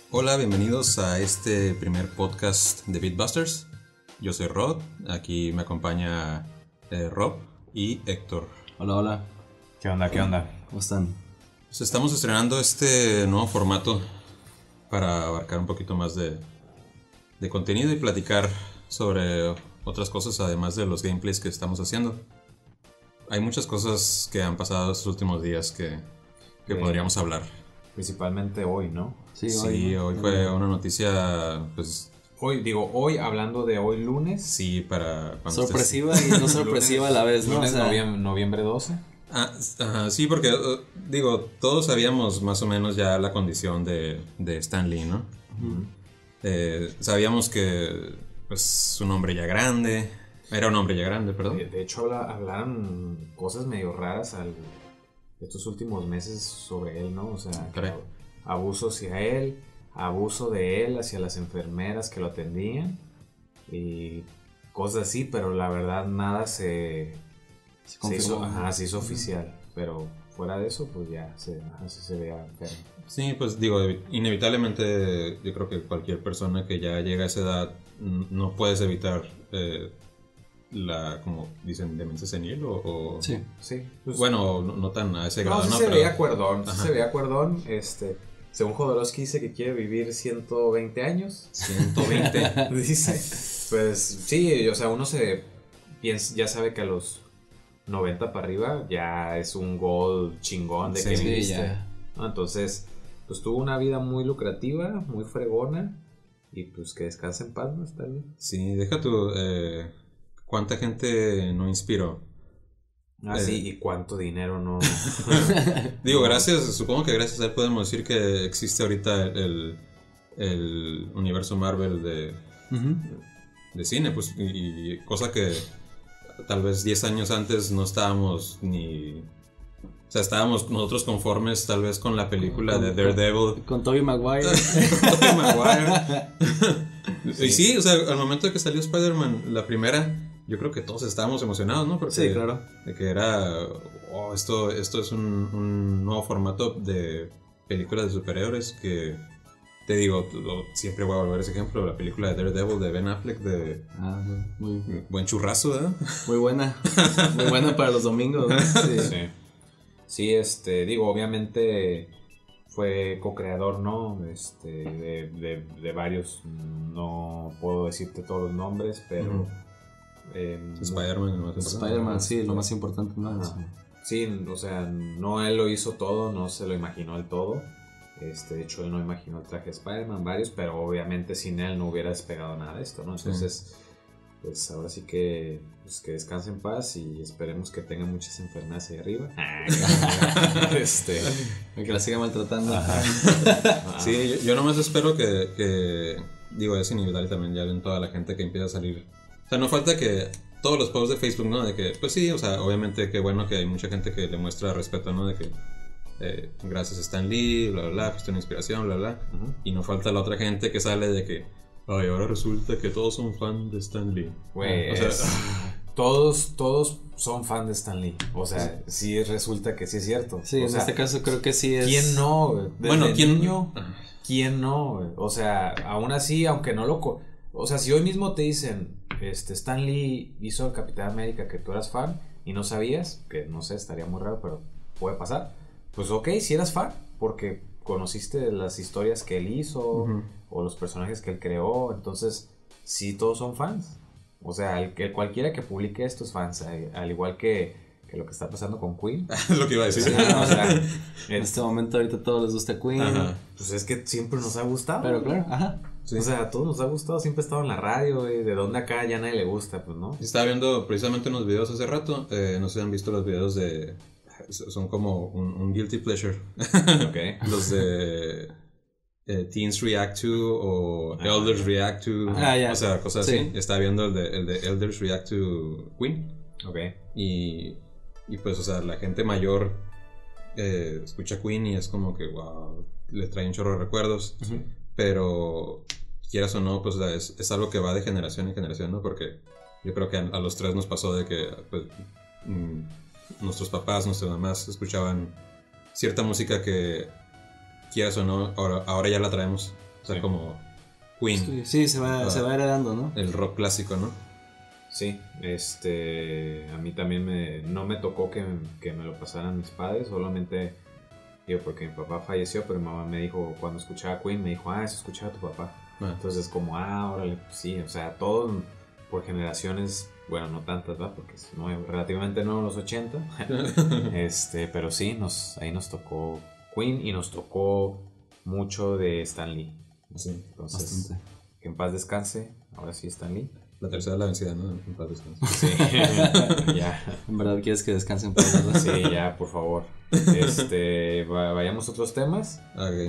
Hola, bienvenidos a este primer podcast de Beatbusters. Yo soy Rod, aquí me acompaña Rob y Héctor. Hola, hola. ¿Qué onda? ¿Qué onda? ¿Cómo están? Pues estamos estrenando este nuevo formato para abarcar un poquito más de contenido y platicar sobre otras cosas además de los gameplays que estamos haciendo. Hay muchas cosas que han pasado estos últimos días que podríamos hablar. Principalmente hoy, ¿no? Sí, hoy fue una noticia, pues... Hoy hablando de hoy lunes. Sí, para... Sorpresiva y no sorpresiva a la vez, ¿no? Lunes, O sea, noviembre 12. Sí, porque todos sabíamos más o menos ya la condición de Stan Lee, ¿no? Uh-huh. Sabíamos que pues un hombre ya grande, era un hombre ya grande, perdón. De hecho hablaron cosas medio raras estos últimos meses sobre él, ¿no? O sea, abuso hacia él, abuso de él hacia las enfermeras que lo atendían y cosas así, pero la verdad nada se hizo oficial, pero fuera de eso pues ya se veía enfermo. Sí, pues inevitablemente yo creo que cualquier persona que ya llega a esa edad no puedes evitar como dicen, demencia senil o... Sí. Pues, bueno, no tan a ese grado, sí ¿no? Se veía cuerdón, según Jodorowsky dice que quiere vivir 120 años. 120. Dice, pues sí, o sea, uno se piensa, ya sabe que a los 90 para arriba ya es un goal chingón de que viviste, ya. ¿no? Entonces, pues tuvo una vida muy lucrativa, muy fregona y pues que descanse en paz, ¿no? Está bien. Sí, deja tu... ¿cuánta gente no inspiró? Sí, y cuánto dinero no... Digo, supongo que gracias a él podemos decir que existe ahorita el universo Marvel de cine, pues, y cosa que tal vez 10 años antes no estábamos ni... O sea, estábamos nosotros conformes tal vez con la película de Daredevil. Con Tobey Maguire. Con Tobey Maguire. Y sí, o sea, al momento de que salió Spider-Man, la primera, yo creo que todos estábamos emocionados, ¿no? Porque, sí, claro. De que era, esto es un nuevo formato de películas de superhéroes que, te digo, siempre voy a volver a ese ejemplo, la película de Daredevil de Ben Affleck, Muy buen churrazo, ¿eh? Muy buena. Muy buena para los domingos. Sí, digo, obviamente fue co-creador, ¿no? De varios, no puedo decirte todos los nombres, pero... Spider-Man, sí, lo más importante, ¿no? Sí, o sea, no él lo hizo todo, no se lo imaginó el todo. De hecho, él no imaginó el traje de Spider-Man, varios, pero obviamente sin él no hubiera despegado nada de esto, ¿no? Entonces, pues ahora sí que, pues, que descanse en paz y esperemos que tenga muchas enfermedades ahí arriba. Que la siga maltratando. Sí, yo nomás espero que digo, es inevitable también, ya ven toda la gente que empieza a salir. O sea, no falta que todos los posts de Facebook, ¿no? De que, pues sí, o sea, obviamente que bueno que hay mucha gente que le muestra respeto, ¿no? De que gracias a Stan Lee, bla, bla, bla, pues una inspiración, bla, bla. Uh-huh. Y no falta la otra gente que sale de que, ay, ahora resulta que todos son fan de Stan Lee. Pues, o sea, todos son fan de Stan Lee. O sea, sí resulta que sí es cierto. Sí, en este caso creo que sí es. ¿Quién no? Bueno, ¿quién no? ¿Quién no? O sea, aún así, aunque no lo... O sea, si hoy mismo te dicen, Stan Lee hizo Capitán América, que tú eras fan y no sabías, que no sé, estaría muy raro, pero puede pasar. Pues ok, si eras fan, porque conociste las historias que él hizo, uh-huh, o los personajes que él creó, entonces sí, todos son fans. O sea, cualquiera que publique esto es fans, al igual que lo que está pasando con Queen. Lo que iba a decir. Sí, o sea, en este momento ahorita a todos les gusta Queen. Ajá. Pues es que siempre nos ha gustado. Pero claro, ajá. Sí. O sea, a todos nos ha gustado, siempre ha estado en la radio, güey. De donde acá ya nadie le gusta, pues, ¿no? Estaba viendo precisamente unos videos hace rato. No sé si han visto los videos de... Son como un guilty pleasure. Okay. Los de Teens React To o Elders React To. Ya. O sea, cosas sí, así. Estaba viendo el de Elders React To Queen. Ok. Y pues, o sea, la gente mayor escucha Queen y es como que, wow, le trae un chorro de recuerdos. Uh-huh. Pero, quieras o no, pues, o sea, es algo que va de generación en generación, ¿no? Porque yo creo que a los tres nos pasó de que, pues, nuestros papás, nuestras mamás escuchaban cierta música que, quieras o no, ahora ya la traemos. sea, Sí. como Queen, Sí, se va heredando, ¿no? el rock clásico, ¿no? Sí, a mí también no me tocó que me lo pasaran mis padres, solamente, digo, porque mi papá falleció, pero mi mamá me dijo, cuando escuchaba Queen, me dijo, eso escuchaba a tu papá. Ah, Entonces, como, órale, pues sí, o sea, todos por generaciones, bueno, no tantas, ¿verdad? Porque es nuevo, relativamente nuevo, los 80. Pero sí, ahí nos tocó Queen y nos tocó mucho de Stan Lee. sí. Entonces, Bastante. que en paz descanse, ahora sí Stan Lee. La tercera es la vencida, ¿no? En paz descanse. Sí, ya. En verdad quieres que descanse un poco, ¿verdad? Sí, ya, por favor. Vayamos a otros temas.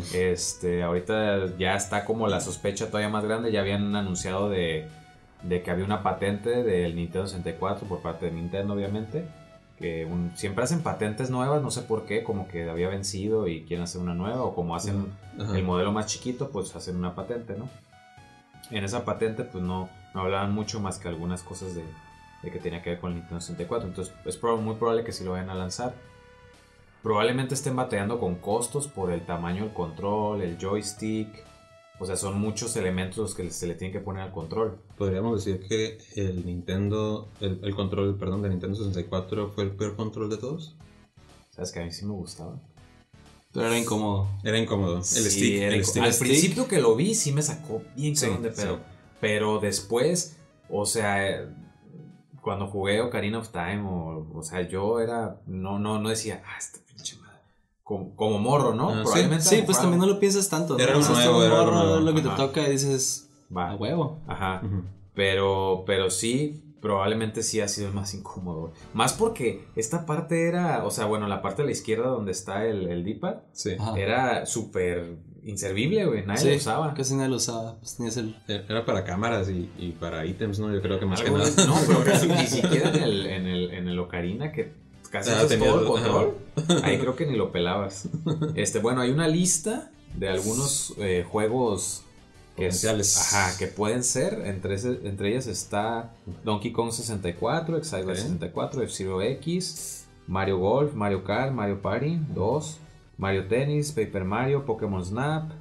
Ok. Ahorita ya está como la sospecha todavía más grande. Ya habían anunciado de que había una patente del Nintendo 64 por parte de Nintendo, obviamente. Que siempre hacen patentes nuevas, no sé por qué, como que había vencido y quieren hacer una nueva, o como hacen Ajá. el modelo más chiquito, pues hacen una patente, ¿no? En esa patente, pues no hablaban mucho más que algunas cosas de que tenía que ver con el Nintendo 64. Entonces es muy probable que sí lo vayan a lanzar. Probablemente estén batallando con costos por el tamaño del control, el joystick. O sea, son muchos elementos los que se le tienen que poner al control. Podríamos decir que el Nintendo, el control, perdón, de Nintendo 64 fue el peor control de todos. ¿Sabes que a mí sí me gustaba? Pero era incómodo. Era incómodo. El Sí, stick. era El inco- stick. Al principio que lo vi sí me sacó bien Sí, cabrón de pedo. sí. Pero después, o sea, cuando jugué Ocarina of Time, o sea, yo no decía, esta pinche madre. Como morro, ¿no? Ah, Probablemente Sí, a lo pues mejor- también no lo piensas tanto, ¿no? Era O sea, nuevo, estás era morro, nuevo. lo que te Ajá. toca y dices, Va. a huevo. Ajá. Ujú. Pero sí, probablemente sí ha sido el más incómodo. Más porque esta parte era, o sea, bueno, la parte de la izquierda donde está el D-pad Sí. Ajá. era súper inservible, güey. Nadie Sí, lo usaba. casi nadie lo usaba. Pues tenías el... Era para cámaras y para ítems, ¿no? Yo creo que más Algo- que nada. No, pero casi ni siquiera en el Ocarina, que casi haces tenía- todo el control. Ahí creo que ni lo pelabas. Bueno, hay una lista de algunos juegos Potenciales. que pueden ser. Entre ellas está Donkey Kong 64, Excitebike Ok. 64, F-Zero X, Mario Golf, Mario Kart, Mario Party 2, Mario Tennis, Paper Mario, Pokémon Snap,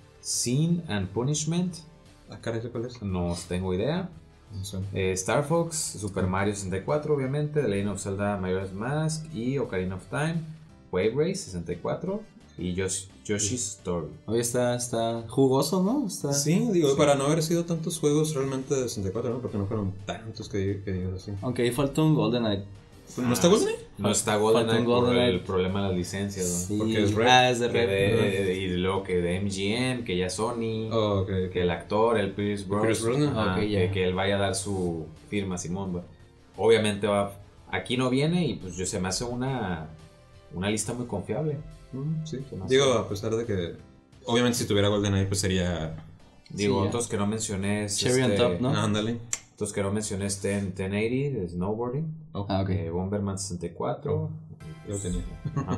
Sin and Punishment. Ah, caray, ¿cuál es? No tengo idea. No sé. Star Fox, Super Mario 64, obviamente, The Legend of Zelda Majora's Mask y Ocarina of Time, Wave Race 64 y Yoshi's Story. Hoy está jugoso, ¿no? Está... Sí, digo, para no haber sido tantos juegos realmente de 64, ¿no? Porque no fueron tantos que digas así. Aunque ahí falta un GoldenEye. ¿No está GoldenEye? No está Falta GoldenEye un por GoldenEye. el problema de las licencias, ¿no? Sí. Porque es Red. Es de Red. Y luego que de MGM, que ya Sony, Oh, ok. que el actor, el Pierce Brosnan, Brosnan. Ok, ya. que él vaya a dar su firma, Simón. ¿Va? Obviamente aquí no viene y pues se me hace una lista muy confiable. Sí. ¿Qué más? Digo, a pesar de que. Obviamente, si tuviera GoldenEye, pues sería. Digo, Sí, ya. otros que no mencioné es Cherry on top, ¿no? Ándale. Otros que no mencioné es 1080 de snowboarding, Oh, Ah, ok. Bomberman 64. yo tenía. Ajá.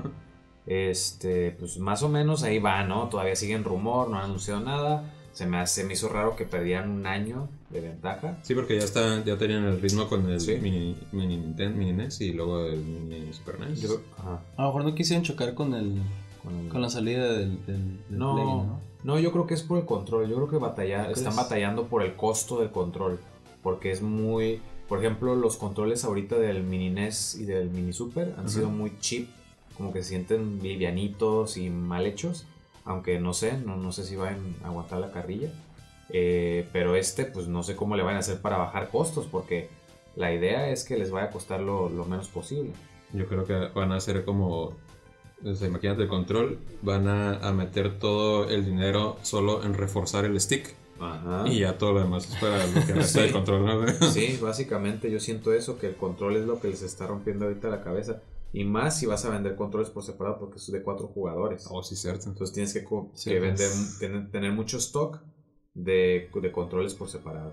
Pues más o menos ahí va, ¿no? Todavía sigue en rumor, no han anunciado nada. Se me hizo raro que perdieran un año de ventaja. Sí, porque ya tenían el ritmo con el Sí. mini Nintendo, mini NES y luego el mini Super NES. Ajá. A lo mejor no quisieron chocar con la salida del No, Play, ¿no? no, yo creo que es por el control. Yo creo que están batallando por el costo del control. Porque es muy. Por ejemplo, los controles ahorita del mini NES y del mini Super han sido muy cheap. Como que se sienten livianitos y mal hechos. Aunque no sé si van a aguantar la carrilla. Pero pues no sé cómo le van a hacer para bajar costos. Porque la idea es que les vaya a costar lo menos posible. Yo creo que van a hacer como. O sea, imagínate el control, van a meter todo el dinero solo en reforzar el stick. Ajá. Y ya todo lo demás es para lo que resta del control, ¿no? Sí, básicamente yo siento eso, que el control es lo que les está rompiendo ahorita la cabeza. Y más si vas a vender controles por separado porque es de 4 jugadores. Oh, sí, cierto. Entonces tienes que Sí, que pues. tener mucho stock de controles por separado.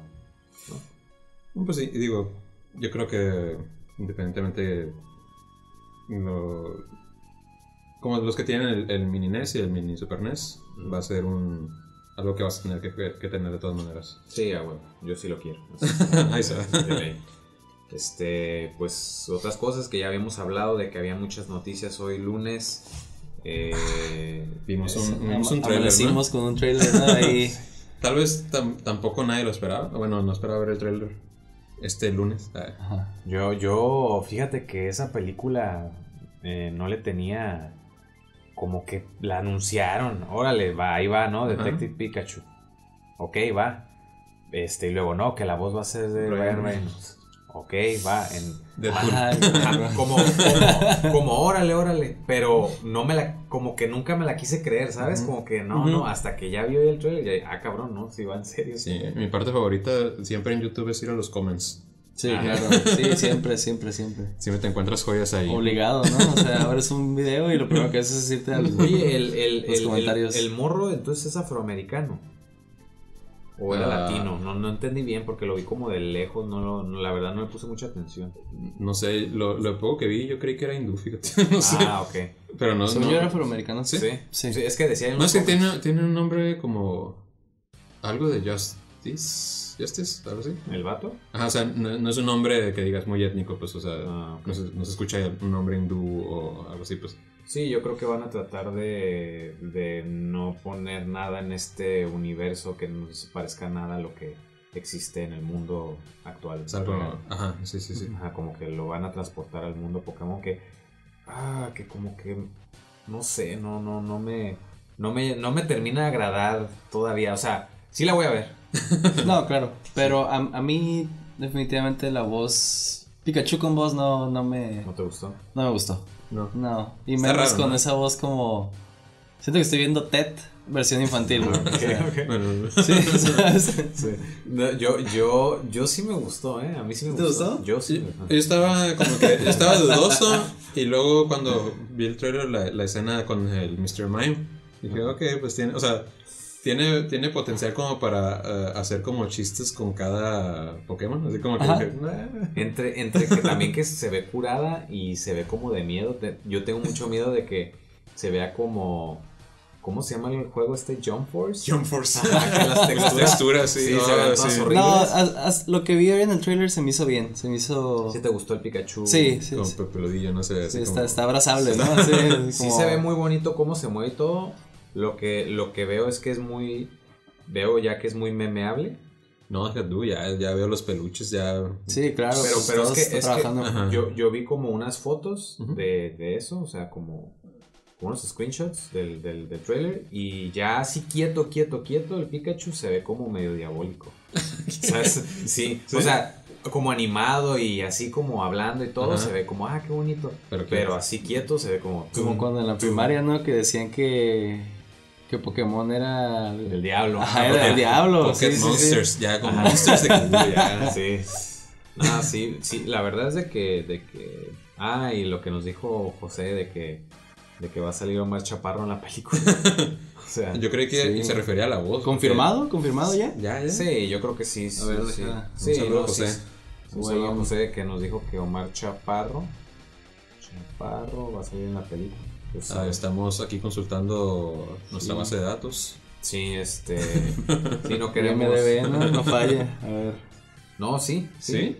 ¿No? Pues sí, digo, yo creo que independientemente como los que tienen el mini NES y el mini Super NES, va a ser algo que vas a tener que tener de todas maneras. Sí, bueno, yo sí lo quiero. Ahí se va. De ley. Pues otras cosas que ya habíamos hablado de que había muchas noticias hoy lunes. Vimos un trailer, amanecimos con un trailer, ¿no? Ahí. Tal vez tampoco nadie lo esperaba. Bueno, no esperaba ver el trailer este lunes. Ajá. Yo, fíjate que esa película no le tenía, como que la anunciaron, órale, va, ahí va, ¿no? Detective Pikachu. Ok, va. Y luego, no, que la voz va a ser de Ryan Reynolds. Ok, va. Como órale. Pero como que nunca me la quise creer, ¿sabes? Como que no, hasta que ya vio el trailer, ya, cabrón, ¿no? Si va en serio. Sí, mi parte favorita siempre en YouTube es ir a los comments. Sí, claro. Sí, siempre. Siempre te encuentras joyas ahí. Obligado, ¿no? O sea, abres un video y lo primero que haces es irte a los comentarios. El morro entonces es afroamericano. ¿O era latino? No entendí bien porque lo vi como de lejos. La verdad no le puse mucha atención. No sé, lo poco que vi yo creí que era hindú, fíjate. No sé. Ok. Pero no. Yo era afroamericano. Sí. Es que decía. No, es que tiene un nombre como. Algo de Justice, algo así. ¿El vato? Ajá, o sea, no es un nombre que digas muy étnico, pues, o sea, okay. no se escucha un nombre hindú o algo así, pues. Sí, yo creo que van a tratar de no poner nada en este universo que no se parezca nada a lo que existe en el mundo actual. O sea, ajá, sí. Ajá, como que lo van a transportar al mundo Pokémon que como que, no sé, no me termina de agradar todavía, o sea, sí la voy a ver. No, claro, pero a mí definitivamente la voz Pikachu con voz no me... ¿No te gustó? No me gustó. No. Y está menos raro, con ¿no? esa voz como... Siento que estoy viendo Ted versión infantil, ¿no? Okay. Bueno, Sí, ¿sabes? Sí. No, yo sí me gustó, a mí sí me ¿Te gustó? Yo sí. yo estaba como que estaba dudoso y luego cuando vi el trailer la escena con el Mr. Mime dije, ok, pues tiene, o sea, tiene potencial como para hacer como chistes con cada Pokémon, así como que dije, entre que también que se ve curada y se ve como de miedo. Yo tengo mucho miedo de que se vea como... ¿Cómo se llama el juego este? Jump Force. Que las texturas, sí. Sí, se ven todas horribles. No, lo que vi hoy en el trailer se me hizo bien. ¿Sí te gustó el Pikachu? Sí. Con peludillo, no sé. Sí, como... está abrazable, ¿no? Sí, sí se ve muy bonito cómo se mueve y todo. Lo que veo es que es muy... Veo ya que es muy memeable. No, es que tú ya veo los peluches, ya... Sí, claro. Pero es que yo vi como unas fotos de eso, o sea, como unos screenshots del trailer y ya así quieto, el Pikachu se ve como medio diabólico. ¿Sabes? Sí, o sea, como animado y así como hablando y todo, se ve como, qué bonito. Pero así quieto se ve como... Como cuando en la primaria, ¿no? Que decían que Pokémon era... El diablo. Ajá, era el diablo. Pocket Monsters, sí. Ya como Monsters de Google, ya. Sí. Sí, la verdad es de que... y lo que nos dijo José de que va a salir Omar Chaparro en la película. O sea, yo creí que se refería a la voz. ¿Confirmado? ¿Confirmado ya? Ya. Sí, yo creo que sí. A ver, sí. Un saludo a José. Un saludo a José que nos dijo que Omar Chaparro va a salir en la película. Pues, estamos aquí consultando nuestra base de datos. Sí, sí, no queremos... MDB, no falla. A ver. No, sí. Sí.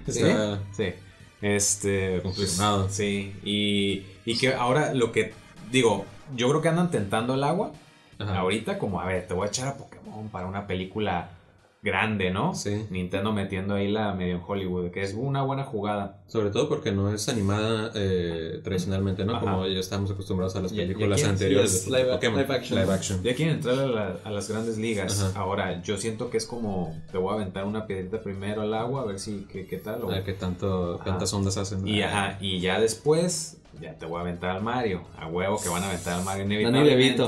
Confirmado. Pues, sí. Y que ahora lo que digo, yo creo que andan tentando el agua. Ahorita como, a ver, te voy a echar a Pokémon para una película grande, ¿no? Sí. Nintendo metiendo ahí la medio en Hollywood, que es una buena jugada. Sobre todo porque no es animada tradicionalmente, ¿no? Como ya estamos acostumbrados a las películas anteriores de Pokémon. Live action. Ya quieren entrar a las grandes ligas. Ahora, yo siento que es como, te voy a aventar una piedrita primero al agua, a ver si, qué tal. ¿Qué tantas ondas hacen? Y ya después... Ya te voy a aventar al Mario. A huevo que van a aventar al Mario inevitablemente.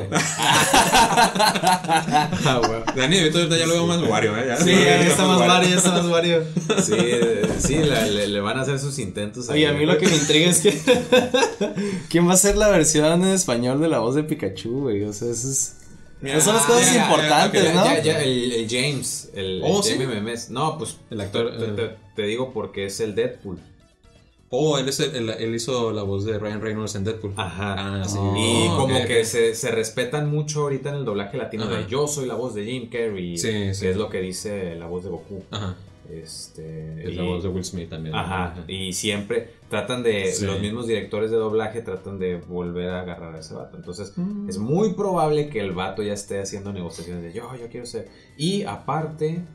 Dani DeVito ya lo veo más Wario, ¿eh? Sí, ya está más Wario. Sí, le van a hacer sus intentos. Oye, a mí lo que me intriga es que ¿quién va a hacer la versión en español de la voz de Pikachu, güey? O sea, eso es... Esas son las cosas importantes, ¿no? El James, Jamie Memes. No, pues el actor te digo porque es el Deadpool. Él hizo la voz de Ryan Reynolds en Deadpool. Ajá. Sí. Y como que se respetan mucho ahorita en el doblaje latino de yo soy la voz de Jim Carrey, que es lo que dice la voz de Goku. Ajá. Es la voz de Will Smith también. Ajá, y siempre tratan de, los mismos directores de doblaje tratan de volver a agarrar a ese vato. Entonces, es muy probable que el vato ya esté haciendo negociaciones de yo quiero ser. Y aparte,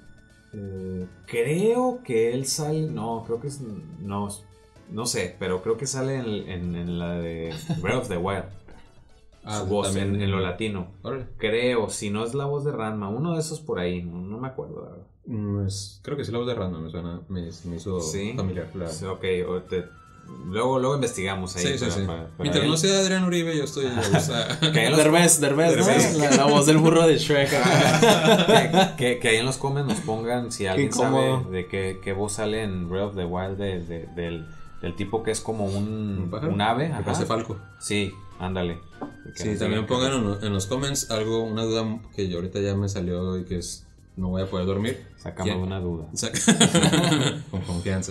creo que él sale, creo que es, no sé, pero creo que sale en la de Breath of the Wild. Su voz en lo latino. Órale. Creo, si no es la voz de Ranma, uno de esos por ahí, no me acuerdo, la verdad. Creo que sí la voz de Random me suena, me hizo familiar. Claro. Sí, ok, luego investigamos ahí. Sí. Mientras no sea Adrián Uribe, yo estoy Derbez, ¿no? La voz del burro de Shrek. que ahí en los comments nos pongan si alguien sabe de qué voz sale en Breath of the Wild del tipo que es como un ave. Me parece Falco. Sí, ándale. Sí, también pongan en los comments una duda que yo ahorita ya me salió y que es no voy a poder dormir. Sacamos una duda. Con confianza.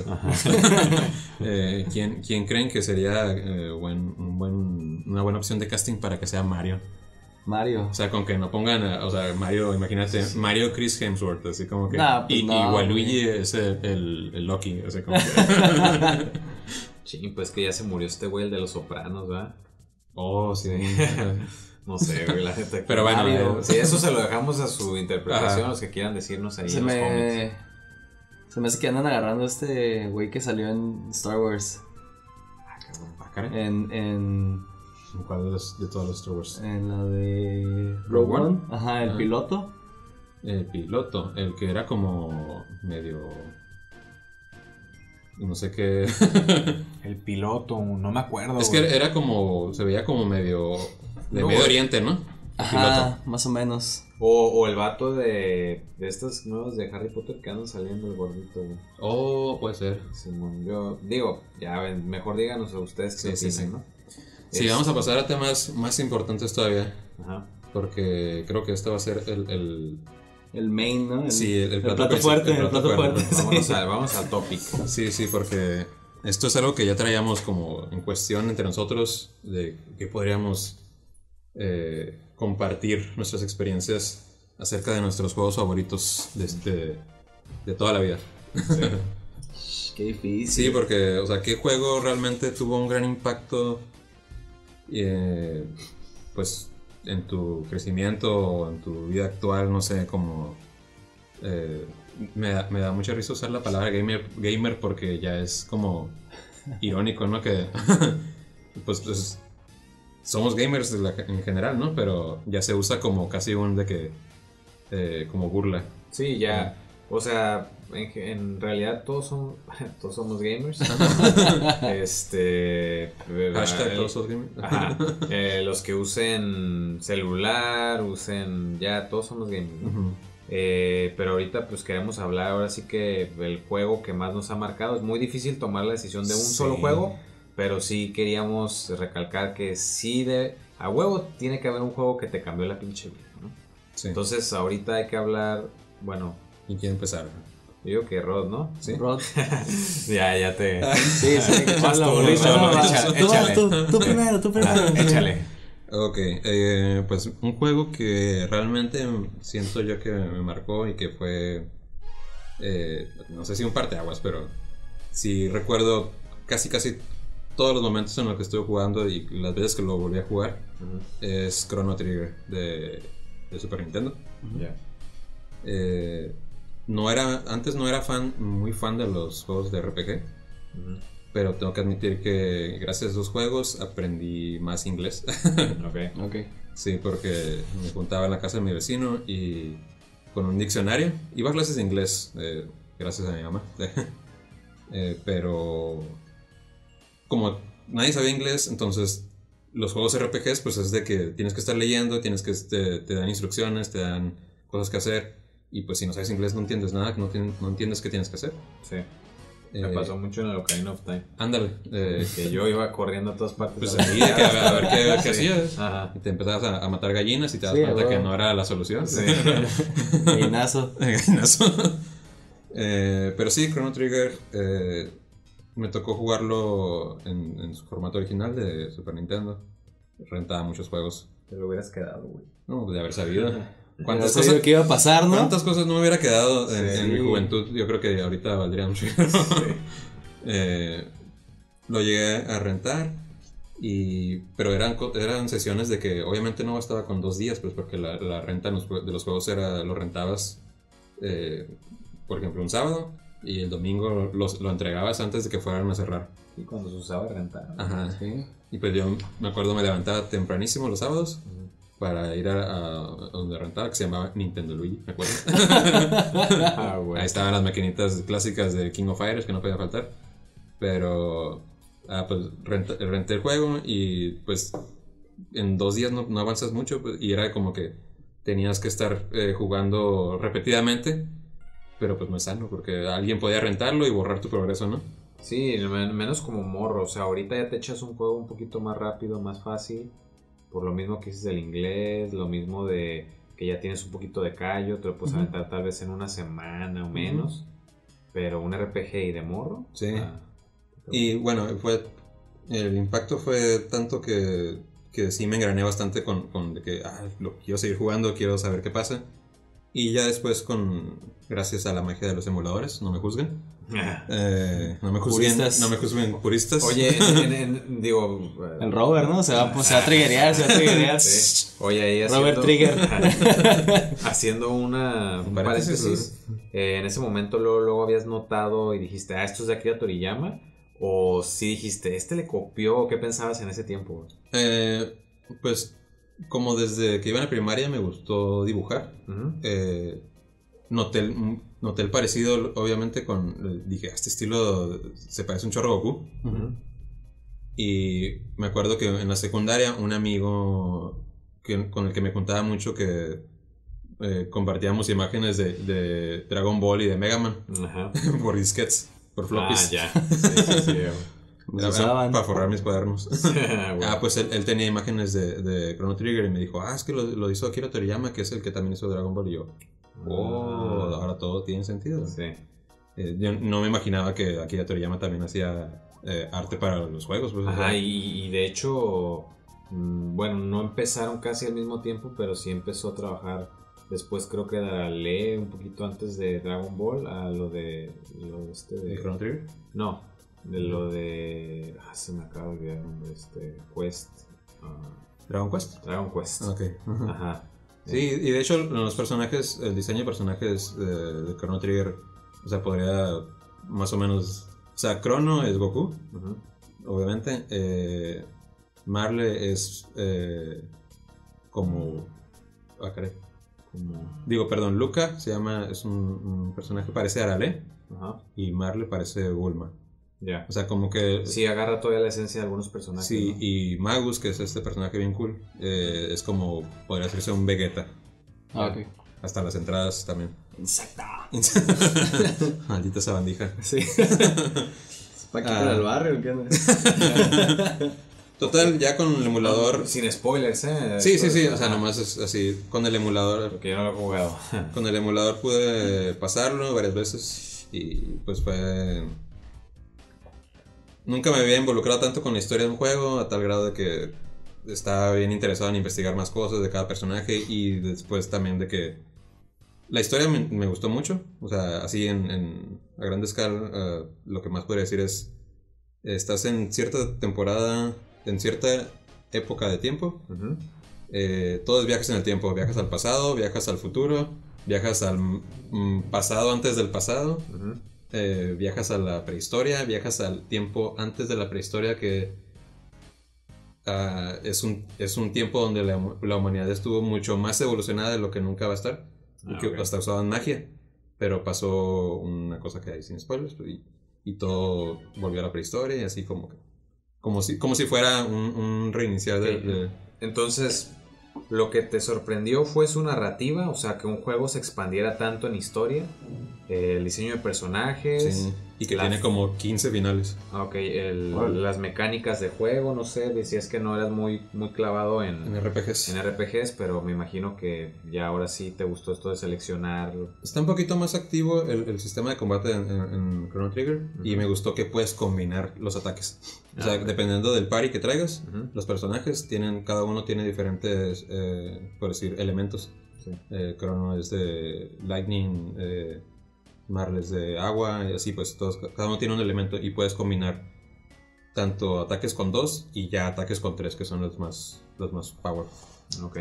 ¿Quién creen que sería una buena opción de casting para que sea Mario? Mario. O sea, con que no pongan, Mario, imagínate, Mario Chris Hemsworth, así como que. Y Waluigi es el Loki, o sea, como que. Sí, pues que ya se murió este güey, el de los Sopranos, ¿verdad? Oh, sí. No sé, güey, la gente. Pero bueno, sí, eso se lo dejamos a su interpretación, los que quieran decirnos ahí en los comments. Se me hace que andan agarrando este güey que salió en Star Wars. ¿En cuál de todos los Star Wars? En la de Rogue One. Ajá, el piloto. El piloto, el que era como medio. No sé qué. El piloto, no me acuerdo. Es que era como. Se veía como medio. De Medio Oriente, ¿no? Ajá, más o menos. O el vato de estas nuevas de Harry Potter que andan saliendo, el gordito, güey. Oh, puede ser. Simón, yo digo, ya ven, mejor díganos a ustedes qué opinan, ¿no? Sí, vamos a pasar a temas más importantes todavía. Ajá. Porque creo que este va a ser el main, ¿no? El plato fuerte. El plato fuerte. Vamos al topic. Sí, porque esto es algo que ya traíamos como en cuestión entre nosotros de que podríamos compartir nuestras experiencias acerca de nuestros juegos favoritos de toda la vida. Sí. Qué difícil. Sí, porque, o sea, ¿qué juego realmente tuvo un gran impacto pues en tu crecimiento o en tu vida actual? No sé, como me da mucha risa usar la palabra gamer porque ya es como irónico, ¿no? Que pues somos gamers en general, ¿no? Pero ya se usa como casi como burla. Sí, ya, o sea, en realidad todos somos gamers. Hashtag todos somos gamers. Ajá. Los que usen celular, todos somos gamers, ¿no? Uh-huh. Pero ahorita pues queremos hablar ahora sí que el juego que más nos ha marcado. Es muy difícil tomar la decisión de un solo juego, pero sí queríamos recalcar que sí a huevo tiene que haber un juego que te cambió la pinche vida, ¿no? Sí. Entonces ahorita hay que hablar, bueno. ¿Y quién empezar? Yo digo que Rod, ¿no? Sí. Rod. ya te. Sí. Échale. Tú primero. Échale. Ok, pues un juego que realmente siento yo que me marcó y que fue, no sé si un parteaguas, pero sí recuerdo casi todos los momentos en los que estuve jugando y las veces que lo volví a jugar. Uh-huh. Es Chrono Trigger de Super Nintendo. Ya. Antes no era muy fan de los juegos de RPG. Uh-huh. Pero tengo que admitir que gracias a esos juegos aprendí más inglés. Okay. Sí, porque me juntaba en la casa de mi vecino y con un diccionario iba a clases de inglés, gracias a mi mamá. Pero como nadie sabía inglés, entonces los juegos RPGs pues es de que tienes que estar leyendo, te dan instrucciones, te dan cosas que hacer y pues si no sabes inglés no entiendes nada, no entiendes qué tienes que hacer. Sí. Me pasó mucho en el Ocarina of Time. Ándale. Que yo iba corriendo a todas partes. Pues ahí, a ver qué hacías. Ajá. Y te empezabas a matar gallinas y te das cuenta que no era la solución. Sí. Gallinazo. Pero sí, Chrono Trigger me tocó jugarlo en su formato original de Super Nintendo. Rentaba muchos juegos. Te lo hubieras quedado, güey. No, de haber sabido. cuántas cosas que iba a pasar, ¿no? Cuántas cosas no me hubiera quedado en mi juventud. Yo creo que ahorita valdría mucho. Lo llegué a rentar. Pero eran sesiones de que obviamente no bastaba con 2 días, pues porque la renta de los juegos lo rentabas, por ejemplo, un sábado y el domingo lo entregabas antes de que fueran a cerrar. Y cuando se usaba rentar. Ajá. Sí. Y pues yo me acuerdo, me levantaba tempranísimo los sábados para ir a donde rentaba, que se llamaba Nintendo Luigi, me acuerdo. Bueno. Ahí estaban las maquinitas clásicas de King of Fighters que no podía faltar. Pero pues renté el juego y pues en 2 días no avanzas mucho, pues, y era como que tenías que estar jugando repetidamente, pero pues no es sano porque alguien podía rentarlo y borrar tu progreso, ¿no? Sí, menos como morro, o sea, ahorita ya te echas un juego un poquito más rápido, más fácil, por lo mismo que dices del inglés, lo mismo de que ya tienes un poquito de callo, te lo puedes aventar tal vez en una semana o menos, pero un RPG y de morro. Sí. Y bueno, el impacto fue tanto que sí me engrané bastante con de que quiero seguir jugando, quiero saber qué pasa. Y ya después gracias a la magia de los emuladores, no me juzguen. No me juzguen puristas. Oye, el Robert, ¿no? Se va a triggerear, Sí. Oye, ahí Robert Trigger. Haciendo un paréntesis. En ese momento luego habías notado y dijiste, esto es de Akira Toriyama. ¿O sí dijiste, le copió? ¿Qué pensabas en ese tiempo? Pues como desde que iba en la primaria me gustó dibujar. Noté el parecido, obviamente, dije, este estilo se parece un chorro a Goku. Y me acuerdo que en la secundaria un amigo con el que me juntaba mucho, que compartíamos imágenes de Dragon Ball y de Mega Man por disquetes, por floppies. Ya. Sí. Para forrar mis cuadernos. Bueno. Pues él tenía imágenes de Chrono Trigger y me dijo, es que lo hizo Akira Toriyama, que es el que también hizo Dragon Ball. Y yo, ahora todo tiene sentido. Sí. Yo no me imaginaba que Akira Toriyama también hacía arte para los juegos. Pues, y de hecho, bueno, no empezaron casi al mismo tiempo, pero sí empezó a trabajar después, creo que darle un poquito antes de Dragon Ball a lo de ¿De Chrono Trigger? No, de lo de... se me acaba de olvidar el nombre, Quest. ¿Dragon Quest? Dragon Quest. Ok. Ajá. Sí, y de hecho los personajes, el diseño de personajes de Chrono Trigger, o sea, podría más o menos... O sea, Chrono es Goku, obviamente. Marle es como... Luca es un personaje que parece Arale. Y Marle parece Bulma. Ya. O sea, como que... Sí, agarra todavía la esencia de algunos personajes. Sí, ¿no? y Magus, que es este personaje bien cool, es como, podría decirse un Vegeta. Okay. Hasta las entradas también. Exacto. Maldita sabandija. Sí. ¿Es Paquita del barrio? ¿Qué onda? Total, ya con el emulador... Sin spoilers, Sí, o sea, nomás es así, con el emulador... Porque yo no lo he jugado. Con el emulador pude pasarlo varias veces y pues fue... Nunca me había involucrado tanto con la historia de un juego, a tal grado de que estaba bien interesado en investigar más cosas de cada personaje, y después también de que la historia me gustó mucho. O sea, así a grande escala, lo que más podría decir es, estás en cierta temporada, en cierta época de tiempo. Todo es viajes en el tiempo, viajas al pasado, viajas al futuro, viajas al pasado antes del pasado. Viajas a la prehistoria, viajas al tiempo antes de la prehistoria, que es un tiempo donde la humanidad estuvo mucho más evolucionada de lo que nunca va a estar, y que hasta usaban magia, pero pasó una cosa que hay sin spoilers, y todo volvió a la prehistoria, y así como si fuera un reiniciar de... Entonces, lo que te sorprendió fue su narrativa, o sea, que un juego se expandiera tanto en historia, el diseño de personajes. Sí, y que tiene como 15 finales. Las mecánicas de juego, no sé, decías que no eras muy clavado en RPGs, pero me imagino que ya ahora sí te gustó esto de seleccionar. Está un poquito más activo el sistema de combate en Chrono Trigger, y me gustó que puedes combinar los ataques. O sea, dependiendo del party que traigas, los personajes cada uno tiene diferentes, por decir, elementos. Sí. Chrono es de Lightning, Marle es de agua, y así pues todos, cada uno tiene un elemento y puedes combinar tanto ataques con 2 y ya ataques con 3, que son los más power. Ok.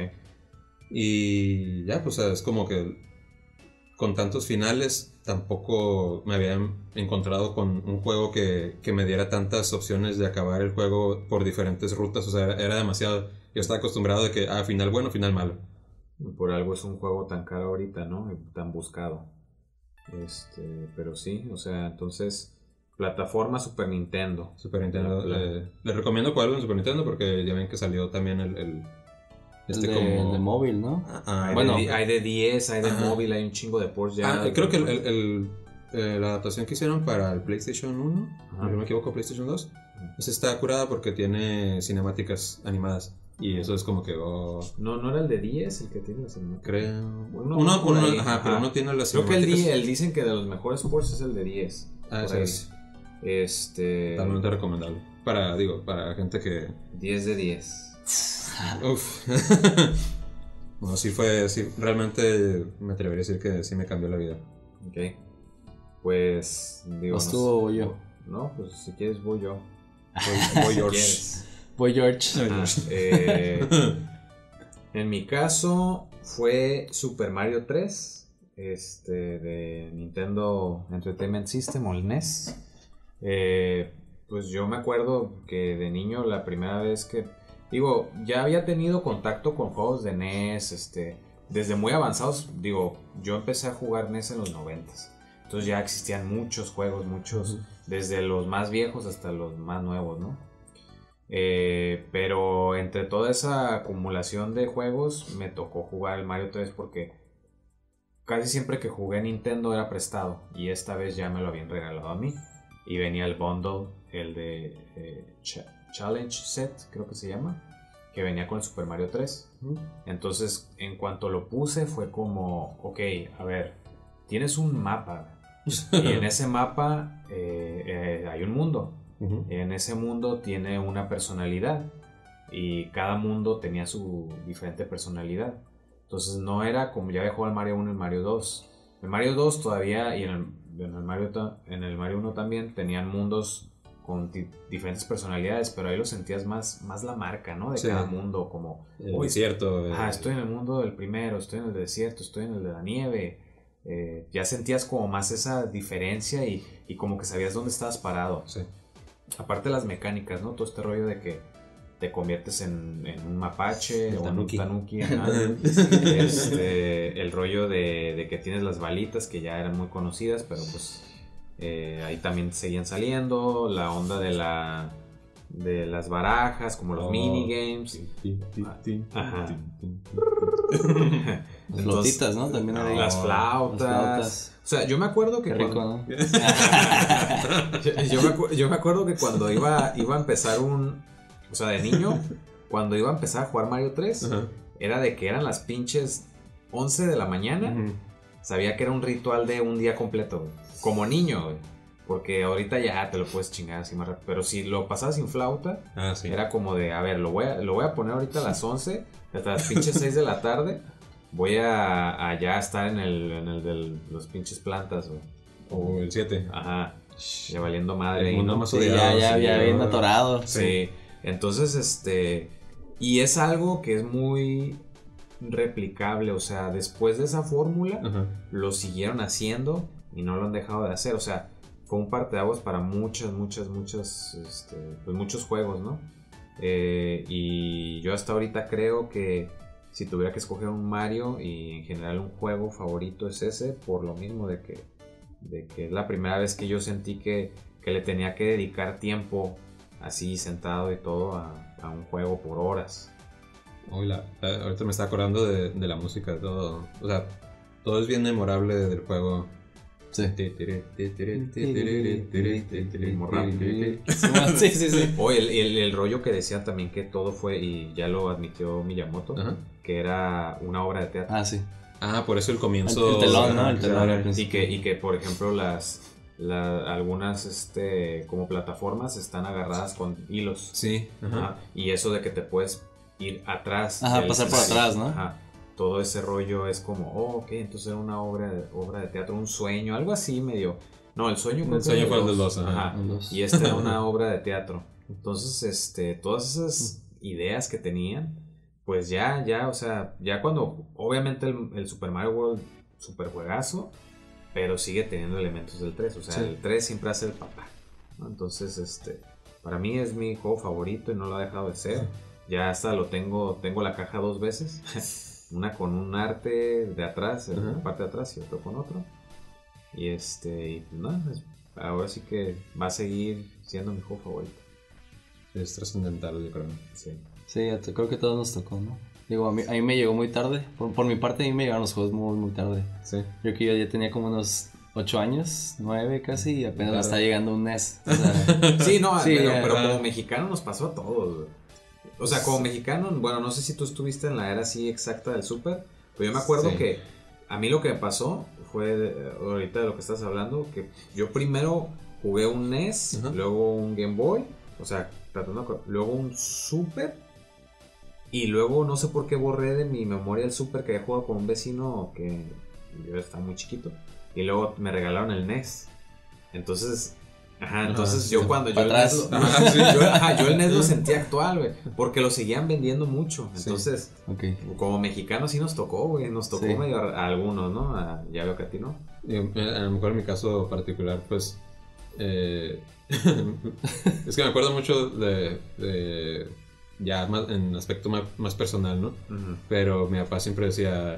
Y ya, pues es como que con tantos finales tampoco me había encontrado con un juego que me diera tantas opciones de acabar el juego por diferentes rutas. O sea, era demasiado. Yo estaba acostumbrado de que, final bueno, final malo. Por algo es un juego tan caro ahorita, ¿no? Tan buscado. Pero sí, o sea, entonces, plataforma Super Nintendo. Super Nintendo. Les recomiendo jugarlo en Super Nintendo porque ya ven que salió también el de móvil, ¿no? Hay de 10, hay de móvil, hay un chingo de ports ya. Creo que la adaptación que hicieron para el PlayStation 1, si no me equivoco, PlayStation 2, esa está curada porque tiene cinemáticas animadas. Y eso es como que. No era el de 10 el que tiene la cinemática. Creo. Pero uno tiene las cinemáticas. Creo que el dicen que de los mejores ports es el de 10. Eso es. Totalmente recomendable. Para gente que. 10 de 10. Uf. Bueno, sí, realmente me atrevería a decir que sí me cambió la vida. Ok. Pues digo. Voy yo. No, pues si quieres voy yo. Voy George. Voy George. En mi caso fue Super Mario 3. De Nintendo Entertainment System o el NES. Pues yo me acuerdo que de niño la primera vez que ya había tenido contacto con juegos de NES, desde muy avanzados. Yo empecé a jugar NES en los 90s. Entonces ya existían muchos juegos, desde los más viejos hasta los más nuevos, ¿no? Pero entre toda esa acumulación de juegos me tocó jugar el Mario 3 porque casi siempre que jugué Nintendo era prestado y esta vez ya me lo habían regalado a mí. Y venía el bundle, el de Challenge Set, creo que se llama, que venía con el Super Mario 3. Entonces, en cuanto lo puse, fue como, ok, a ver, tienes un mapa. Y en ese mapa hay un mundo. En ese mundo tiene una personalidad. Y cada mundo tenía su diferente personalidad. Entonces, no era como ya había jugado el Mario 1 y el Mario 2. El Mario 2 todavía, y en el Mario 1 también, tenían mundos con diferentes personalidades, pero ahí lo sentías más la marca, ¿no? De cada mundo, como el desierto. Estoy en el mundo del primero, estoy en el desierto, estoy en el de la nieve. Ya sentías como más esa diferencia y como que sabías dónde estabas parado. Sí. Aparte las mecánicas, ¿no? Todo este rollo de que te conviertes en un mapache o en un tanuki. El rollo de que tienes las balitas que ya eran muy conocidas, pero pues ahí también seguían saliendo. La onda de las barajas, como los minigames. Las flautitas, ¿no? También hay las flautas. O sea, yo me acuerdo que qué rico, ¿no? yo me acuerdo que cuando iba a empezar o sea, de niño, cuando iba a empezar a jugar Mario 3, era de que eran las pinches 11 de la mañana. Sabía que era un ritual de un día completo, güey. Como niño, güey. Porque ahorita ya te lo puedes chingar así más rápido. Pero si lo pasabas sin flauta, sí. Era como de, a ver, lo voy a poner ahorita a las 11, hasta las pinches 6 de la tarde. Voy a ya estar en el de los pinches plantas, güey. O el 7. Ajá. Ya valiendo madre. El mundo más Sí, odiado. ya bien atorado. Sí. Entonces, y es algo que es muy replicable. O sea, después de esa fórmula, lo siguieron haciendo y no lo han dejado de hacer. O sea, fue un parteaguas para muchos juegos, ¿no? Y yo hasta ahorita creo que si tuviera que escoger un Mario y en general un juego favorito es ese, por lo mismo de que es la primera vez que yo sentí que le tenía que dedicar tiempo así sentado y todo a un juego por horas. Ahorita me está acordando de la música, de todo. O sea, todo es bien memorable del juego. Sí. Muy rápido. Sí. Oye, el rollo que decía también que todo fue, y ya lo admitió Miyamoto, que era una obra de teatro. Sí. Por eso el comienzo. El telón, ¿no? El telón. Y que por ejemplo algunas como plataformas están agarradas con hilos. Sí. Y eso de que te puedes ir atrás. Pasar por atrás, ¿no? todo ese rollo es como, ok, entonces era una obra de teatro, un sueño, algo así medio. No, el sueño fue el de los, ajá. Y esta era una obra de teatro. Entonces, todas esas ideas que tenían, pues ya, o sea, ya cuando, obviamente el Super Mario World, super juegazo, pero sigue teniendo elementos del 3, o sea, el 3 siempre hace el papá, ¿no? Entonces, para mí es mi juego favorito y no lo ha dejado de ser. Ya hasta tengo la caja 2 veces, una con un arte de atrás, la parte de atrás y otro con otro. Y no, ahora sí que va a seguir siendo mi juego favorito. Es trascendental, yo creo. Sí, creo que a todos nos tocó, ¿no? Digo, a mí me llegó muy tarde. Por mi parte, a mí me llegaron los juegos muy, muy tarde. Sí. Creo que yo ya tenía como unos 8 años, 9 casi, y apenas me está llegando un NES. O sea, sí, no, sí, pero como mexicano nos pasó a todos, güey. O sea, como mexicano, bueno, no sé si tú estuviste en la era así exacta del Super, pero yo me acuerdo que a mí lo que me pasó fue, ahorita de lo que estás hablando, que yo primero jugué un NES, luego un Game Boy, o sea, luego un Super. Y luego no sé por qué borré de mi memoria el Super que había jugado con un vecino que yo estaba muy chiquito. Y luego me regalaron el NES. Entonces, yo cuando yo el NES, yo el NES lo sentí actual, güey. Porque lo seguían vendiendo mucho. Entonces, como mexicanos sí nos tocó, güey. Nos tocó medio a algunos, ¿no? Ya veo que a ti no. A lo mejor en mi caso particular, pues... es que me acuerdo mucho de ya más, en aspecto más personal, ¿no? Pero mi papá siempre decía,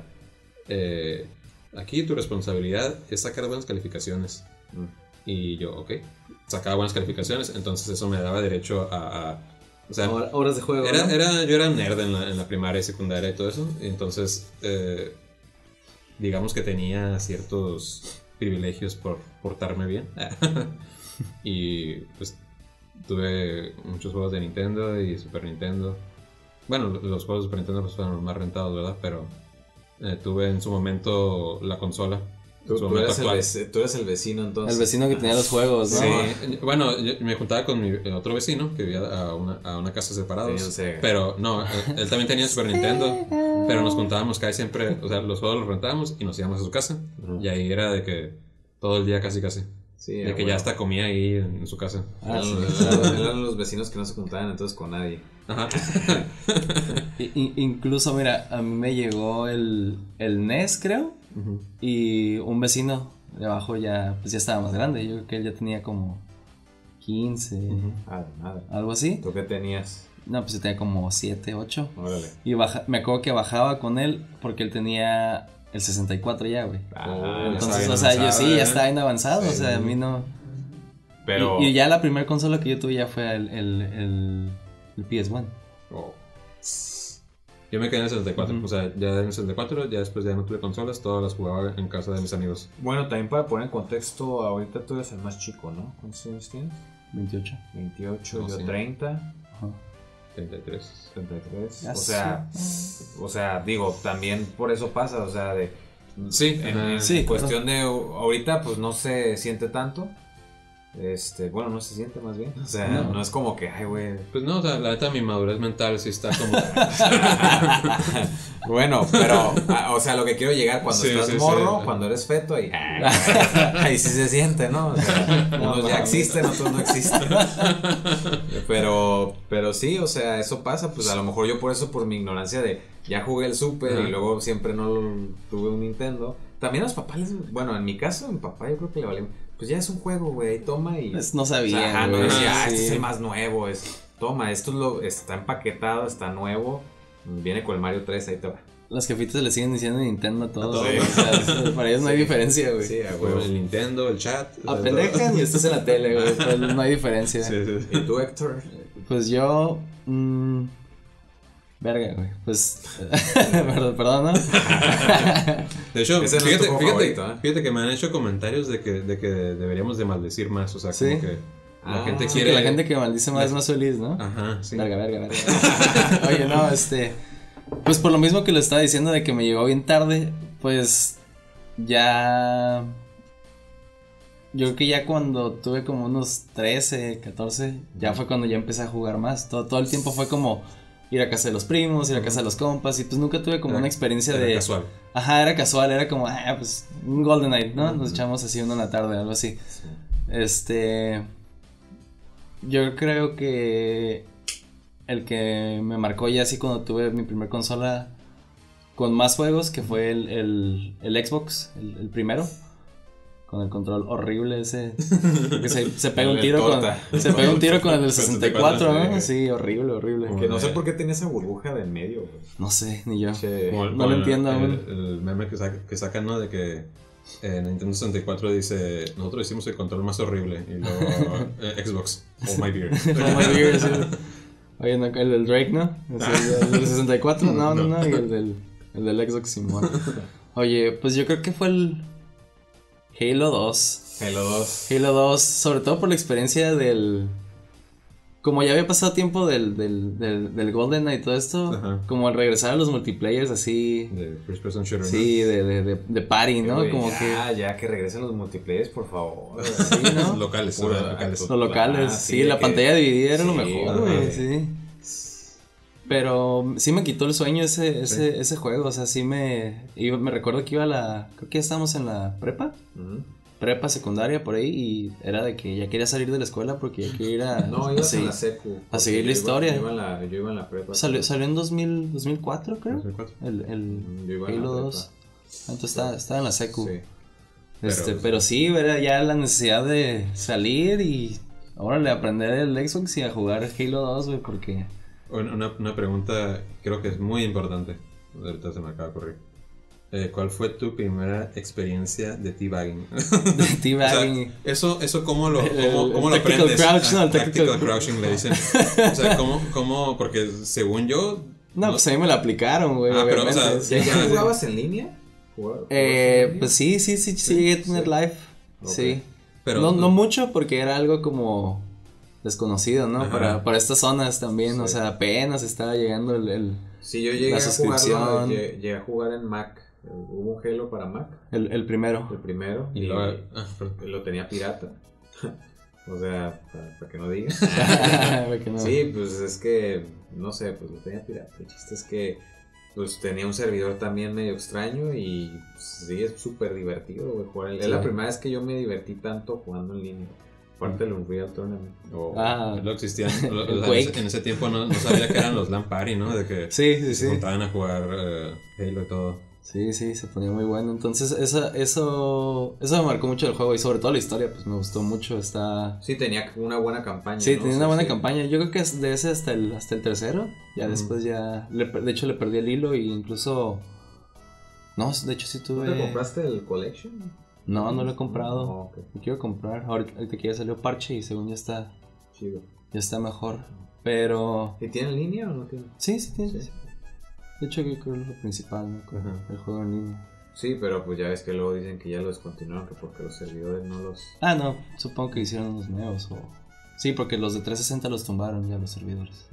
aquí tu responsabilidad es sacar buenas calificaciones. Y yo, ok, sacaba buenas calificaciones, entonces eso me daba derecho a o sea, horas de juego. Yo era nerd en la primaria y secundaria y todo eso, y entonces digamos que tenía ciertos privilegios por portarme bien. Y pues tuve muchos juegos de Nintendo y Super Nintendo. Bueno, los juegos de Super Nintendo pues fueron los más rentados, ¿verdad? Pero tuve en su momento la consola. Tú eres el vecino, entonces. El vecino que tenía los juegos, ¿no? Sí. Bueno, yo me juntaba con mi otro vecino que vivía a una casa separados. Sí, pero no, él también tenía Super Nintendo. Pero nos juntábamos casi siempre, o sea, los juegos los rentábamos y nos íbamos a su casa. Y ahí era de que todo el día casi. Sí, de que ya hasta comía ahí en su casa. Eran los vecinos que no se juntaban entonces con nadie. Ajá. Incluso, mira, a mí me llegó el NES, creo. Y un vecino de abajo ya estaba más grande. Yo creo que él ya tenía como 15. Nada. Algo así. ¿Tú qué tenías? No, pues yo tenía como 7, 8. Órale. Y me acuerdo que bajaba con él porque él tenía el 64 ya, güey. Entonces, o sea, yo sí, ya estaba bien avanzado. O sea, a mí no. Pero. Y ya la primera consola que yo tuve ya fue el PS1. Yo me quedé en el 64, o sea, ya en el 64, ya después ya no tuve consolas, todas las jugaba en casa de mis amigos. Bueno, también para poner en contexto, ahorita tú eres el más chico, ¿no? ¿Cuántos años tienes? 28. 28, no, yo 30. Ajá. 33. O sea, digo, también por eso pasa, o sea, de... Sí, en cuestión de ahorita, pues no se siente tanto. Bueno, no se siente más bien. O sea, no es como que, ay, güey. Pues no, o sea, la neta, mi madurez mental sí está como. Bueno, pero, o sea, lo que quiero llegar cuando estás morro, cuando eres feto, ahí sí se siente, ¿no? O sea, unos ya existen, otros no existen. Pero sí, o sea, eso pasa. Pues a lo mejor yo por mi ignorancia de ya jugué el Super y luego siempre no tuve un Nintendo. También a los papás bueno, en mi caso, mi papá yo creo que le valía. Pues ya es un juego, güey, toma y... No sabía, o sea, no decía, este es el más nuevo, toma, esto está empaquetado, está nuevo, viene con el Mario 3, ahí te va. Los jefitos le siguen diciendo Nintendo a todos, sí. O sea, para ellos no hay diferencia, güey. Sí, güey. El Nintendo, el chat. Apendejan y estás en la tele, güey, pues no hay diferencia. Sí. ¿Y tú, Héctor? Pues yo... Verga, güey, pues... perdón, ¿no? De hecho, fíjate que me han hecho comentarios de que deberíamos de maldecir más, o sea, como que la gente quiere... Que la gente que maldice más es más feliz, ¿no? Ajá, sí. Verga. Oye, no, pues por lo mismo que lo estaba diciendo de que me llegó bien tarde, pues ya... Yo creo que ya cuando tuve como unos 13, 14, ya fue cuando ya empecé a jugar más. Todo el tiempo fue como ir a casa de los primos, ir a casa de los compas, y pues nunca tuve como una experiencia era de... casual. Ajá, era casual, era como, pues un GoldenEye, ¿no? Nos echamos así uno en la tarde, algo así. Yo creo que el que me marcó ya así cuando tuve mi primer consola con más juegos, que fue el Xbox, el primero. Con el control horrible ese. Que se pega un tiro con el del 64, ¿no? Sí, horrible. Que no sé por qué tenía esa burbuja de en medio, güey. No sé, ni yo. No lo entiendo aún. El meme que sacan, ¿no? De que Nintendo 64 dice: nosotros hicimos el control más horrible. Y luego Xbox, oh my beer. Sí. Oye, no, el del Drake, ¿no? El del 64, no. Y el del Xbox, Simón. Oye, pues yo creo que fue el Halo 2. Halo 2, sobre todo por la experiencia del... Como ya había pasado tiempo del GoldenEye y todo esto, ajá, como al regresar a los multiplayers así... De first person shooter, sí, ¿no? de party, ¿no? Oye, como ya que regresen los multiplayers, por favor. Sí, ¿no? locales. Los locales, sí, la pantalla dividida era lo mejor, güey, sí. Pero sí me quitó el sueño ese juego, o sea, sí me recuerdo que creo que ya estábamos en la prepa, prepa secundaria por ahí, y era de que ya quería salir de la escuela porque ya quería ir a... No, ibas a la secu. A seguir la historia. Yo iba en la prepa. Salió en 2004, creo. 2004. El Halo 2. Entonces estaba en la secu. Sí. Pero sí, era ya la necesidad de salir y órale, aprender el Xbox y a jugar Halo 2, güey, porque... Una pregunta creo que es muy importante. Ahorita se me acaba de ocurrir. ¿Cuál fue tu primera experiencia de teabagging? De teabagging. O sea, eso ¿cómo lo aprendes? Crouch, ¿no? Tactical crouching le dicen. O sea, ¿cómo? Porque según yo... No, pues a mí me la aplicaron, güey. Pero, o sea... ¿Ya jugabas en línea? Pues sí, llegué a tener live. Okay. Sí. Pero no mucho porque era algo como... desconocido, ¿no? Para estas zonas también, sí. O sea, apenas estaba llegando sí, yo llegué llegué a jugar en Mac. Hubo un Halo para Mac. El primero. El primero. Y lo tenía pirata. O sea, para que no digas. No. Sí, pues es que, no sé, pues lo tenía pirata. El chiste es que pues tenía un servidor también medio extraño y pues, sí, es súper divertido, güey, jugar. Sí. Es la primera vez que yo me divertí tanto jugando en línea. Parte del Unreal Tournament. Lo existían. En ese tiempo no sabía que eran los LAN Party, ¿no? De que se juntaban a jugar Halo y todo. Sí, se ponía muy bueno. Entonces, eso me marcó mucho el juego. Y sobre todo la historia, pues me gustó mucho. Sí, tenía una buena campaña. Sí, ¿no? Tenía una buena campaña. Yo creo que de ese hasta el tercero. Ya después ya. De hecho, le perdí el hilo. Y incluso. No, de hecho, sí tuve. ¿No te compraste el Collection? No lo he comprado. Okay. Lo quiero comprar. Ahorita que ya salió parche y según ya está chido. Ya está mejor. Pero... ¿Y tiene línea o no tiene? Sí, tiene. Sí. De hecho, yo creo que es lo principal, ¿no? El juego en línea. Sí, pero pues ya ves que luego dicen que ya lo descontinuaron, que porque los servidores no los... No, supongo que hicieron unos nuevos o... Sí, porque los de 360 los tumbaron ya los servidores.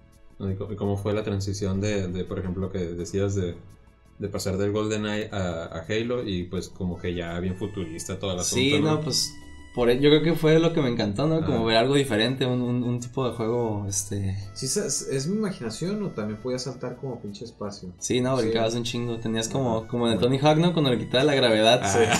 ¿Y cómo fue la transición de por ejemplo, que decías de pasar del GoldenEye a Halo y pues como que ya bien futurista toda la asunto? Sí, ¿no? Pues yo creo que fue lo que me encantó, ¿no? Como ver algo diferente, un tipo de juego, ¿Sí es mi imaginación o también podías saltar como pinche espacio? Sí, no, brincabas un chingo, tenías como en el Tony Hawk, ¿no? Cuando le quitaba la gravedad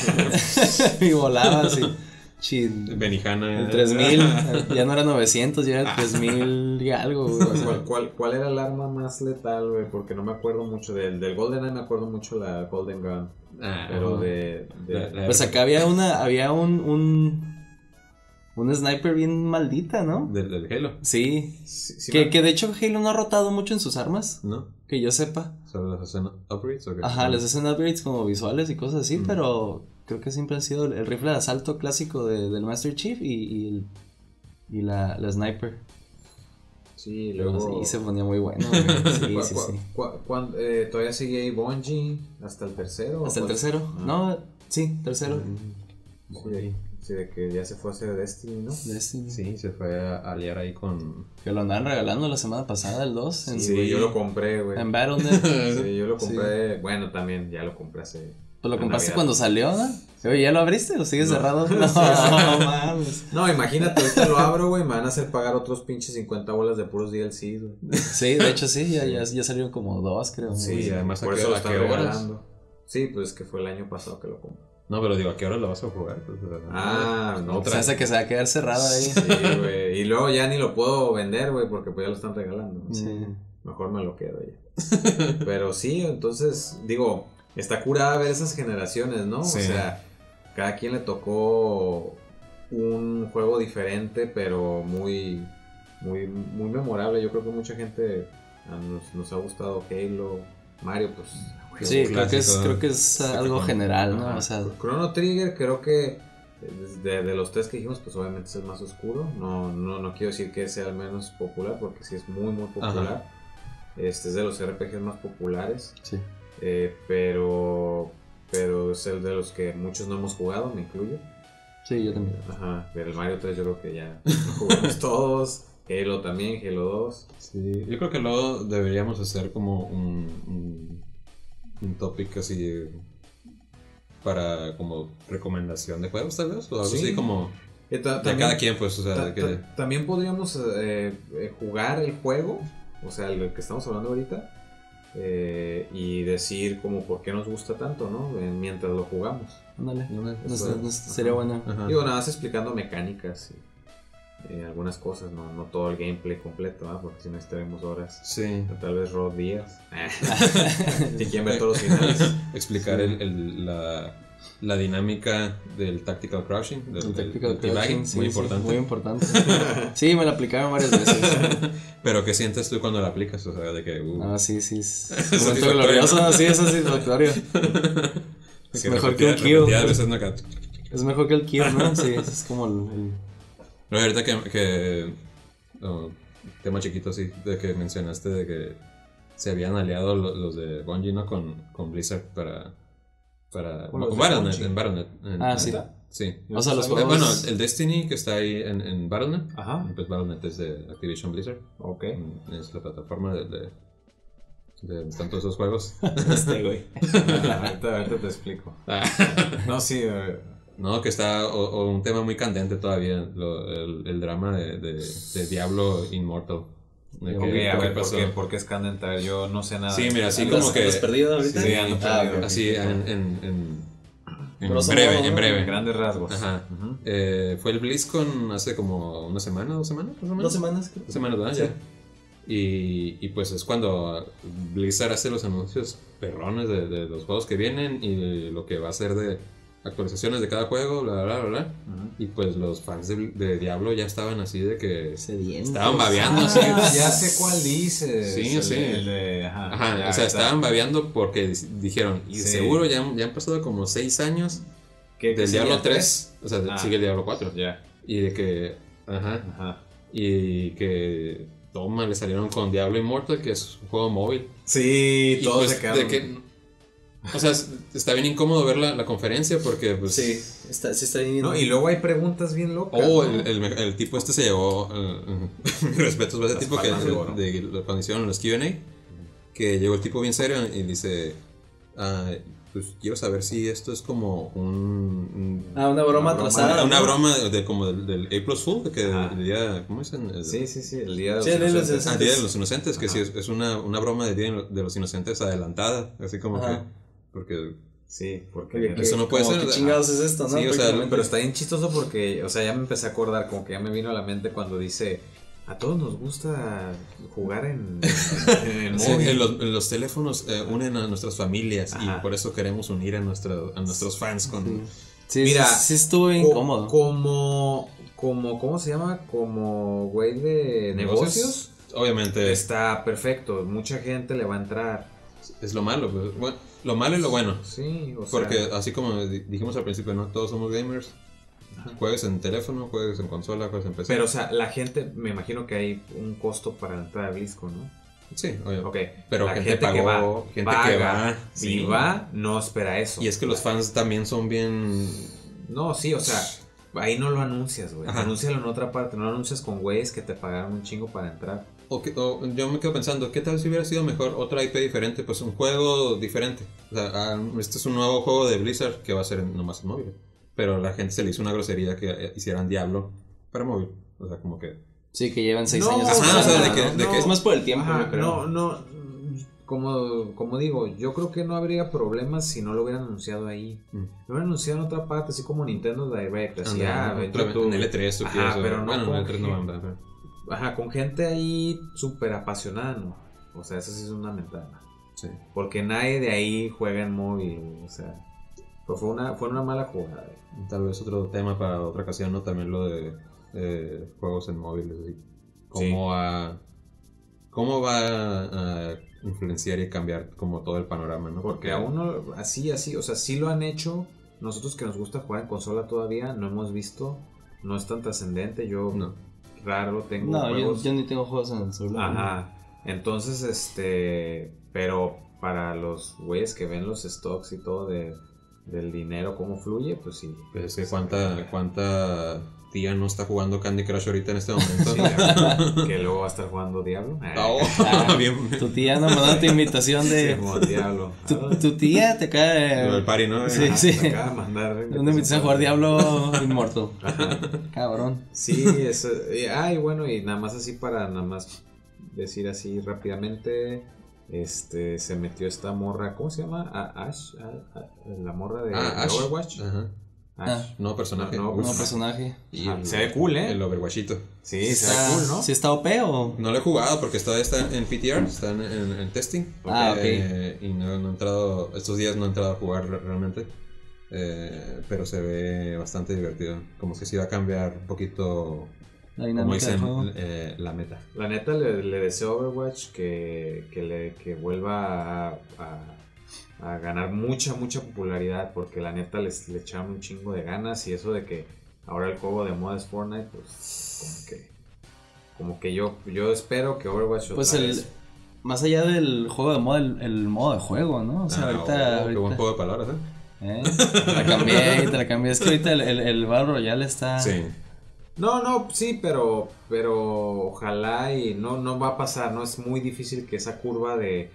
y volabas y... Benihana. El 3000, ya no era 900, ya era 3000 y algo, güey. O sea. ¿Cuál era el arma más letal, güey? Porque no me acuerdo mucho del GoldenEye, me acuerdo mucho la Golden Gun. Pero pues acá había un sniper bien maldita, ¿no? Del Halo. Sí que de hecho Halo no ha rotado mucho en sus armas. ¿No? Que yo sepa. ¿Solo les hacen upgrades o qué? Ajá, les hacen upgrades como visuales y cosas así, pero creo que siempre ha sido el rifle de asalto clásico del Master Chief y la sniper. Sí, luego... Sí, se ponía muy bueno. Sí. ¿Todavía sigue ahí Bungie hasta el tercero? ¿Hasta el tercero? No, sí, tercero. Sí, Sí, de que ya se fue a hacer Destiny, ¿no? Destiny. Sí, se fue a liar ahí con... Que lo andaban regalando la semana pasada, el 2. Sí, güey, yo lo compré, güey. En Battle.net. Sí, yo lo compré, bueno, también ya lo compré hace... Pues lo compraste Navidad. cuando salió, ¿no? Oye, ¿ya lo abriste o sigues cerrado? No, mames. No, imagínate, ahorita lo abro, güey, me van a hacer pagar otros pinches 50 bolas de puros DLC, güey. Sí, de hecho sí, ya salieron como 2, creo. Sí, además, por ¿a eso qué- lo a están qué horas? regalando. Sí, pues es que fue el año pasado que lo compré. No, pero digo, ¿a qué hora lo vas a jugar? Pues, No, O sea, hace que se va a quedar cerrado ahí. Sí, güey, y luego ya ni lo puedo vender, güey, porque pues ya lo están regalando. Sí. Mejor me lo quedo ya. Pero sí, entonces, digo, está curada ver esas generaciones, ¿no? Sí. O sea, cada quien le tocó un juego diferente, pero muy memorable. Yo creo que mucha gente nos ha gustado Halo, Mario, pues. Sí, clásico, creo que es algo general, ¿no? Ajá. O sea, Chrono Trigger creo que de los tres que dijimos, pues obviamente es el más oscuro. No quiero decir que sea el menos popular, porque sí es muy popular. Este es de los RPGs más populares. sí. Pero es el de los que muchos no hemos jugado, me incluyo. Sí, yo también. Ajá, pero el Mario 3 yo creo que ya lo jugamos todos. Halo también, Halo 2. Sí, yo creo que luego deberíamos hacer como un topic así para como recomendación de juegos tal vez, o algo Sí. así como de También- cada quien, pues, o sea, de que... También podríamos jugar el juego, o sea, el que estamos hablando ahorita, y decir como por qué nos gusta tanto, ¿no? Mientras lo jugamos. Ándale. Eso es. Sería bueno. Ajá. Digo, nada más explicando mecánicas y algunas cosas, no todo el gameplay completo, ¿ah? Porque si no estaremos horas. Sí. Tal vez Rod Díaz. Si quieren ver todos los finales. Explicar Sí. la dinámica del tactical crouching, El tactical debugging, sí, muy sí, importante. muy importante. Sí, me lo aplicaron varias veces. Pero ¿qué sientes tú cuando la aplicas? O sea, de que... Ah, sí, es un momento satisfactorio, glorioso, ¿no? sí, es satisfactorio. Es que mejor que un repetidas kill. veces no acá. Es mejor que el kill, ¿no? Sí, es como el... No, ahorita que tema chiquito así, de que mencionaste de que se habían aliado los de Bungie, ¿no? Con Blizzard para Bueno, los de Battle.net, Bungie. en Battle.net. Ah, sí. Sí. O sea, los juegos... Bueno, el Destiny que está ahí en Battle.net, Ajá. pues Battle.net es de Activision Blizzard. Ok. Es la plataforma de donde están todos esos juegos. güey. Ahorita te explico. Ah. No, sí. No, que está o un tema muy candente todavía, el drama de Diablo Immortal. De Ok, que- a ¿qué ver, pasó? ¿por qué es candente? A ver, yo no sé nada. Sí, mira, así ¿Andas- como que... andas perdido ahorita? Sí, ando perdido. ok. Así en Grosso breve, modo, en ¿no? breve. Grandes rasgos. Ajá. Ujú. Fue el BlizzCon hace como una semana, 2 semanas, más o menos. 2 semanas, creo. 2 semanas, ¿verdad? Sí. Ya. Y pues es cuando Blizzard hace los anuncios perrones de los juegos que vienen y lo que va a hacer de actualizaciones de cada juego, bla, bla, bla, bla. Ujú. Y pues los fans de Diablo ya estaban así de que Sedientos. estaban babeando así. Ya sé cuál dices. Sí, el, sí. El de, ajá, Ajá, ya o sea, está. estaban babeando porque dijeron, y Sí. seguro ya han pasado como 6 años ¿Qué del sería Diablo 3, o sea, Ah. sigue el Diablo 4. Ya. Y de que, ajá, Ajá. y que, toma, le salieron con Diablo Immortal, que es un juego móvil. Sí, Y todos pues, se quedaron. de que, o sea, está bien incómodo ver la conferencia porque, pues, Sí, está bien. No, y luego hay preguntas bien locas. oh, ¿no? el tipo este se llevó, mis respetos a ese Las tipo que palmas de oro. cuando hicieron los Q&A, que llegó el tipo bien serio y dice, pues quiero saber si esto es como Ah, una broma atrasada. una ¿no? broma como del April Fool, que Ajá. el día, ¿cómo dicen? Sí, el día de los Sí, el día de los inocentes. Día de los Inocentes, que Ajá. sí es una broma del Día de los Inocentes adelantada, así como Ajá. que, porque Sí, porque Oye, Eso no puede como, ser. ¿qué chingados es esto, no? Sí, o sea, Prácticamente. Pero está bien chistoso porque, o sea, ya me empecé a acordar, como que ya me vino a la mente cuando dice, a todos nos gusta jugar en sí, móvil. en los teléfonos unen a nuestras familias Ajá. y por eso queremos unir a nuestros fans con... Sí, Mira, sí estuvo incómodo. ¿Cómo se llama? Como güey de negocios. Obviamente Está perfecto, mucha gente le va a entrar. es lo malo, pues, bueno, lo malo y lo bueno. Sí, o sea. Porque así como dijimos al principio, no todos somos gamers. Juegues en teléfono, juegues en consola, juegues en PC. Pero, o sea, la gente, me imagino que hay un costo para la entrada a BlizzCon, ¿no? sí, obvio. Ok. Pero la gente que va, pagó, gente paga, que va, si sí. va, no espera eso. Y es que los fans también son bien... No, sí, o sea, ahí no lo anuncias, güey. Anúncialo en otra parte, no lo anuncias con güeyes que te pagaron un chingo para entrar. O yo me quedo pensando, ¿qué tal si hubiera sido mejor otra IP diferente? Pues un juego diferente. O sea, este es un nuevo juego de Blizzard que va a ser nomás en móvil. Pero la gente se le hizo una grosería que hicieran Diablo para móvil. O sea, como que... Sí, que llevan 6 años. O sea, de que es más por el tiempo, yo creo. Como digo, yo creo que no habría problemas si no lo hubieran anunciado ahí. Lo hubieran anunciado en otra parte, así como Nintendo Direct. Así, en L3 tú quieres. Pero bueno, no en L3 no van a ver. con gente ahí súper apasionada, ¿no? O sea, eso sí es una mentada. Sí. Porque nadie de ahí juega en móvil, o sea, pues fue una mala jugada. Tal vez otro tema para otra ocasión, ¿no? También lo de juegos en móviles, así. ¿Cómo va a influenciar y cambiar como todo el panorama, ¿no? Porque a uno, así, o sea, sí lo han hecho. Nosotros que nos gusta jugar en consola todavía, no hemos visto, no es tan trascendente. Yo raro tengo juegos. Yo ni tengo juegos en el celular. Entonces, pero para los güeyes que ven los stocks y todo del dinero, cómo fluye, pues sí. Pues es que cuánta tía no está jugando Candy Crush ahorita en este momento. Sí, que luego va a estar jugando Diablo. Bien. Tu tía nos mandó tu invitación de... Sí, como Diablo. Tu tía te cae... El party, ¿no? Sí. Te acaba de mandar una invitación a jugar Diablo Immortal. Cabrón. Sí, eso. Y bueno, y nada más así para nada más decir así rápidamente... se metió esta morra, ¿cómo se llama? Ash, la morra de Overwatch. Ash. No personaje. No personaje. Y se ve cool, El Overwatchito. Sí, se ve cool, ¿no? ¿Sí está OP o...? No lo he jugado porque todavía está en PTR, está en testing. Ok. Y no he entrado, estos días no he entrado a jugar realmente. Pero se ve bastante divertido. Como que sí va a cambiar un poquito... La dinámica del juego. La meta. La neta le deseo a Overwatch que vuelva a ganar mucha popularidad, porque la neta le echaron un chingo de ganas, y eso de que ahora el juego de moda es Fortnite, pues como que yo espero que Overwatch pues más allá del juego de moda, el modo de juego, ¿no? O sea, ahorita qué buen juego de palabras, Te la cambié. Es que ahorita el Battle Royale está... Sí. No, sí, pero ojalá y no va a pasar, ¿no? Es muy difícil que esa curva de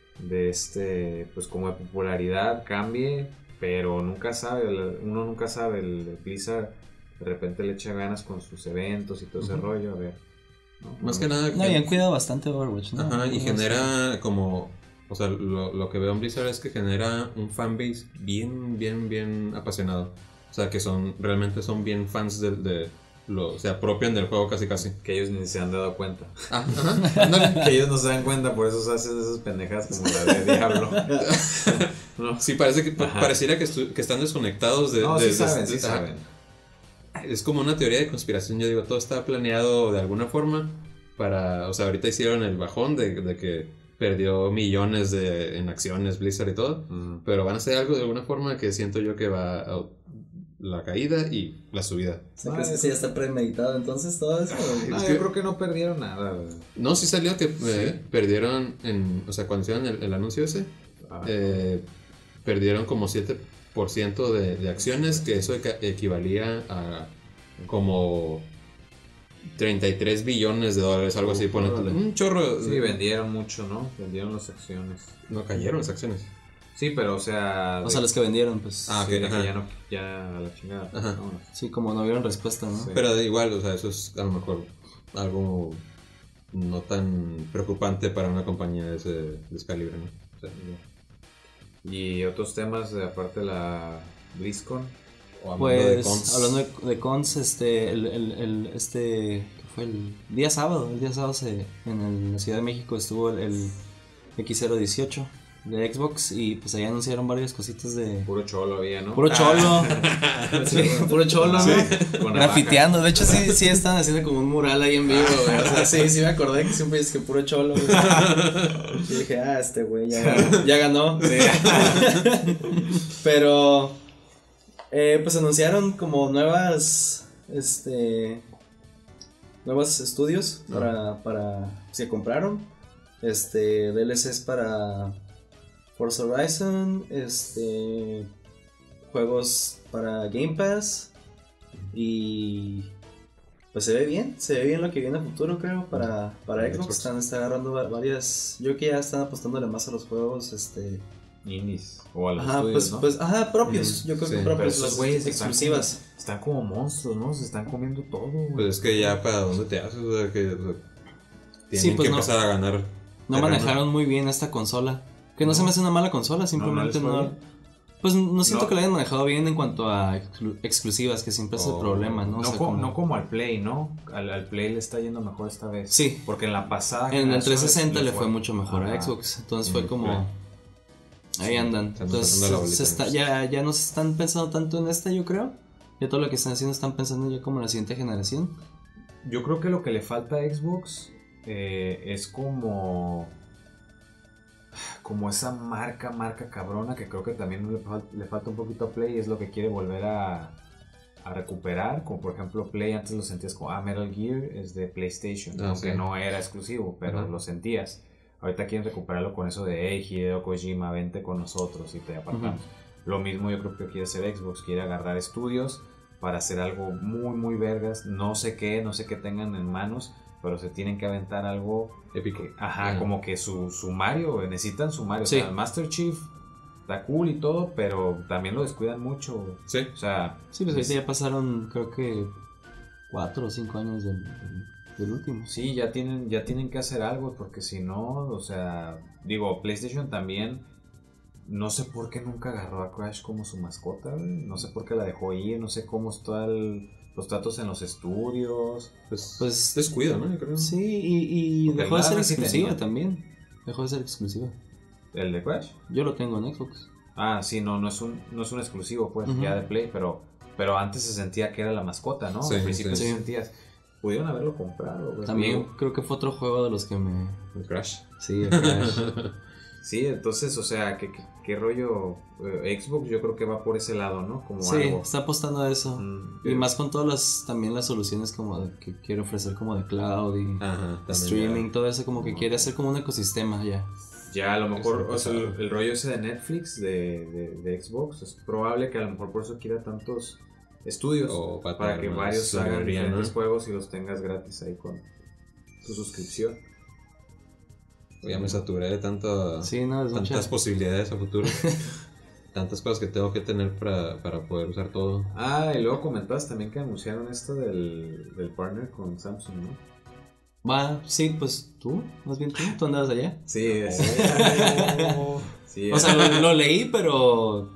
pues como de popularidad cambie, pero uno nunca sabe, el Blizzard de repente le echa ganas con sus eventos y todo ese rollo, a ver. Más que nada... y han cuidado bastante Overwatch, ¿no? Y genera como... O sea, lo que veo en Blizzard es que genera un fanbase bien apasionado. O sea, que realmente son bien fans se apropian del juego casi. Que ellos ni se han dado cuenta. Ándale. Que ellos no se dan cuenta, por eso hacen esas pendejas como la de Diablo. ¿No? Sí, pareciera que están desconectados de... No, sí saben. Es como una teoría de conspiración. Yo digo, todo está planeado de alguna forma para... O sea, ahorita hicieron el bajón de que perdió millones en acciones Blizzard y todo. Pero van a hacer algo de alguna forma que siento yo que va a... La caída y la subida. O sea, ¿crees que sí ya está premeditado entonces todo eso? Yo creo que no perdieron nada. No, sí salió que perdieron o sea, cuando hicieron el anuncio ese, perdieron como 7% de acciones, que eso equivalía a como 33 billones de dólares, algo así, ponetele. Un chorro. Sí, vendieron mucho, ¿no? Vendieron las acciones. No cayeron las acciones. Sí, pero o sea... los que vendieron, pues... que ya a la chingada. No. Sí, como no vieron respuesta, ¿no? Sí. Pero igual, o sea, eso es a lo mejor algo no tan preocupante para una compañía de ese calibre, ¿no? O sea, y otros temas, aparte de la BlizzCon. Pues, hablando de cons, ¿qué fue el día sábado? El día sábado en la Ciudad de México estuvo el X018 de Xbox, y pues ahí anunciaron varias cositas de... Puro cholo había, ¿no? Puro cholo. Sí, puro cholo, ¿no? Sí. Grafiteando. De hecho, sí están haciendo como un mural ahí en vivo, güey. O sea, sí me acordé que siempre dices que puro cholo, güey. Y dije, este güey ya ganó. Sí. Pero pues anunciaron como nuevos estudios para se compraron. DLCs para Forza Horizon, juegos para Game Pass, Y pues se ve bien lo que viene a futuro, creo, para Xbox. Está agarrando varias, yo creo que ya están apostándole más a los juegos, indies o a los ajá, estudios, ¿no? pues, ajá, propios, yo creo que propios, las güeyes exclusivas. Están como monstruos, ¿no? Se están comiendo todo, güey. Pues es que ya para dónde te haces, o sea, que tienen Sí, pues que empezar a ganar. No manejaron muy bien esta consola. Que no se me hace una mala consola, simplemente no. Pues no siento que la hayan manejado bien en cuanto a exclusivas, que siempre es el problema, ¿no? No como al Play, ¿no? Al Play le está yendo mejor esta vez. Sí. Porque en la pasada. En el 360 le fue mucho mejor a Xbox. Entonces fue como. Play. Ahí andan. Entonces ya no se están pensando tanto en esta, yo creo. Ya todo lo que están haciendo están pensando ya como en la siguiente generación. Yo creo que lo que le falta a Xbox es como esa marca cabrona que creo que también le falta un poquito a Play, es lo que quiere volver a recuperar, como por ejemplo Play antes lo sentías como Metal Gear es de PlayStation, aunque no era exclusivo, pero lo sentías. Ahorita quieren recuperarlo con eso de hey, Hideo Kojima, vente con nosotros y te apartamos. Lo mismo yo creo que quiere hacer Xbox, quiere agarrar estudios para hacer algo muy vergas, no sé qué tengan en manos, pero se tienen que aventar algo épico. Como que su Mario, necesitan su Mario, sí. O sea, Master Chief está cool y todo, pero también lo descuidan mucho. Sí. O sea, sí, pues ahorita ya pasaron creo que 4 o 5 años del último. Sí, ya tienen que hacer algo, porque si no, o sea, digo, PlayStation también, no sé por qué nunca agarró a Crash como su mascota, güey. No sé por qué la dejó ir, no sé cómo están los tratos en los estudios. Pues descuida, ¿no? Yo creo. Sí, y dejó de ser exclusiva también. Dejó de ser exclusiva. ¿El de Crash? Yo lo tengo en Xbox. Ah, sí, no es un exclusivo, pues, ya de Play, pero antes se sentía que era la mascota, ¿no? Sí, al principio sí. sentías. Pudieron haberlo comprado, güey. También creo que fue otro juego de los que me... El Crash. Sí, el Crash. Sí, entonces, o sea, ¿qué rollo? Xbox yo creo que va por ese lado, ¿no? Como sí, algo. está apostando a eso. Y más con todas también las soluciones como que quiere ofrecer como de cloud y streaming, todo eso como que quiere hacer como un ecosistema ya. Ya, a lo mejor, o sea, el rollo ese de Netflix, de Xbox, es probable que a lo mejor por eso quiera tantos estudios, para que varios hagan diferentes juegos y los tengas gratis ahí con tu suscripción. Ya me saturé de tantas posibilidades a futuro. Tantas cosas que tengo que tener para poder usar todo. Ah, y luego comentabas también que anunciaron esto del partner con Samsung, ¿no? Sí, pues más bien tú andabas allá. Sí, sí. O sea, lo leí, pero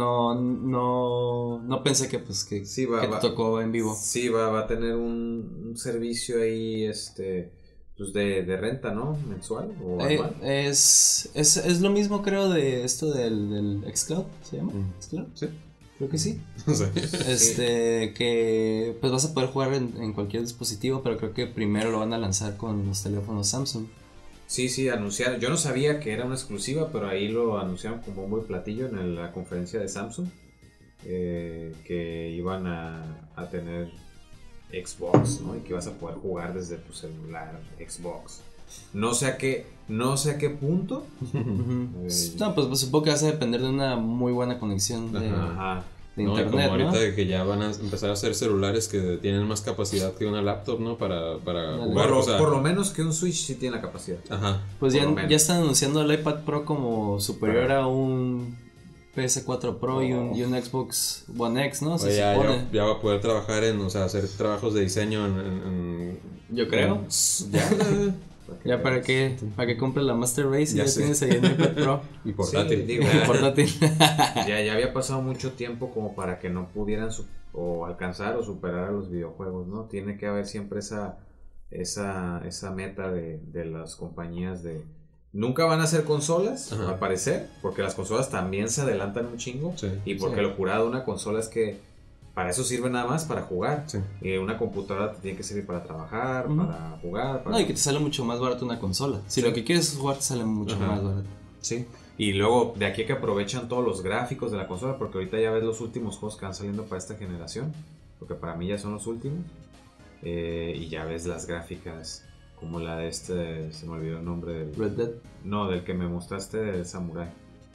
no pensé que pues que te tocó en vivo. Sí, va a tener un servicio ahí, pues de renta, ¿no? Mensual o anual. Es lo mismo, creo, de esto del xCloud, ¿se llama? ¿xCloud? Sí. Creo que sí. Sí. Que pues vas a poder jugar en cualquier dispositivo, pero creo que primero lo van a lanzar con los teléfonos Samsung. Sí, anunciaron. Yo no sabía que era una exclusiva, pero ahí lo anunciaron como un buen platillo en la conferencia de Samsung. Que iban a tener Xbox, ¿no? Y que vas a poder jugar desde tu celular Xbox. No sé a qué punto. No, pues supongo que vas a depender de una muy buena conexión de internet, como ahorita ¿no? que ya van a empezar a hacer celulares que tienen más capacidad que una laptop, ¿no? Para jugar. Por lo menos que un Switch sí tiene la capacidad. Ajá. Pues ya están anunciando el iPad Pro como superior a un PS4 Pro y un Xbox One X, ¿no? Ya va a poder trabajar hacer trabajos de diseño en yo creo. Ya para que compres la Master Race y ya tienes ahí el iPad Pro. Y portátil. Sí, portátil. Ya había pasado mucho tiempo como para que no pudieran o alcanzar o superar a los videojuegos, ¿no? Tiene que haber siempre esa meta de las compañías de... Nunca van a ser consolas, al parecer, porque las consolas también se adelantan un chingo. Sí, y porque lo curado de una consola es que para eso sirve nada más, para jugar. Sí. Una computadora te tiene que servir para trabajar, para jugar. No, y que te sale mucho más barato una consola. Si lo que quieres es jugar, te sale mucho más barato. Sí. Y luego de aquí que aprovechan todos los gráficos de la consola, porque ahorita ya ves los últimos juegos que van saliendo para esta generación, porque para mí ya son los últimos. Y ya ves las gráficas como la de se me olvidó el nombre del... Red Dead. No, del que me mostraste del Samurai.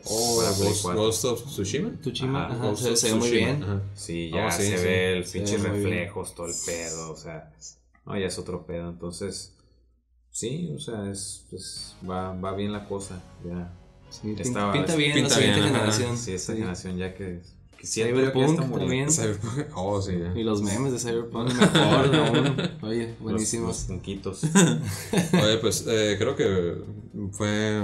para Play Ghost, 4. Ghost of Tsushima. Tsushima, Ajá, ajá, Ghost se of ve muy Tsushima, bien. ajá. Sí, ya Sí, se sí. ve el Se pinche ve muy bien. reflejos, todo el pedo, o sea, no, ya es otro pedo, entonces, sí, o sea, va bien la cosa, ya. Sí, Estaba- pinta bien pinta la siguiente bien, ajá. generación. Sí, esta Sí. generación ya que siento yo que ya está Cyberpunk muriendo. también. Oh, sí. Y los memes de Cyberpunk mejor aún. Oye, Los buenísimos. punquitos. Oye, pues creo que fue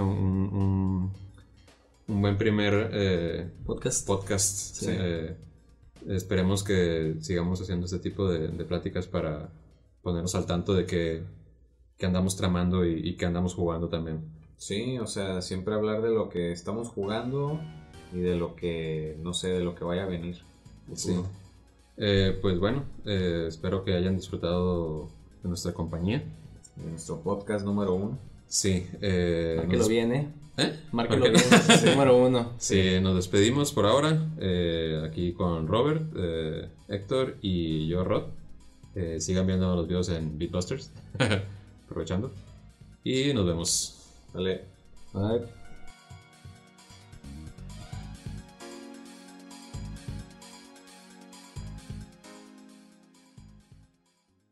un buen primer Podcast. Sí. Esperemos que sigamos haciendo este tipo de pláticas para ponernos al tanto de que andamos tramando y que andamos jugando también. Sí, o sea, siempre hablar de lo que estamos jugando y de lo que, no sé, de lo que vaya a venir. Sí. Pues bueno, espero que hayan disfrutado de nuestra compañía. De nuestro podcast número 1. Sí. Márquelo bien, ¿eh? ¿Eh? Márquelo bien. Es el número 1. Sí, nos despedimos por ahora. Aquí con Robert, Héctor y yo, Rod. Sigan viendo los videos en Beatbusters. Aprovechando. Y nos vemos. Dale. Bye.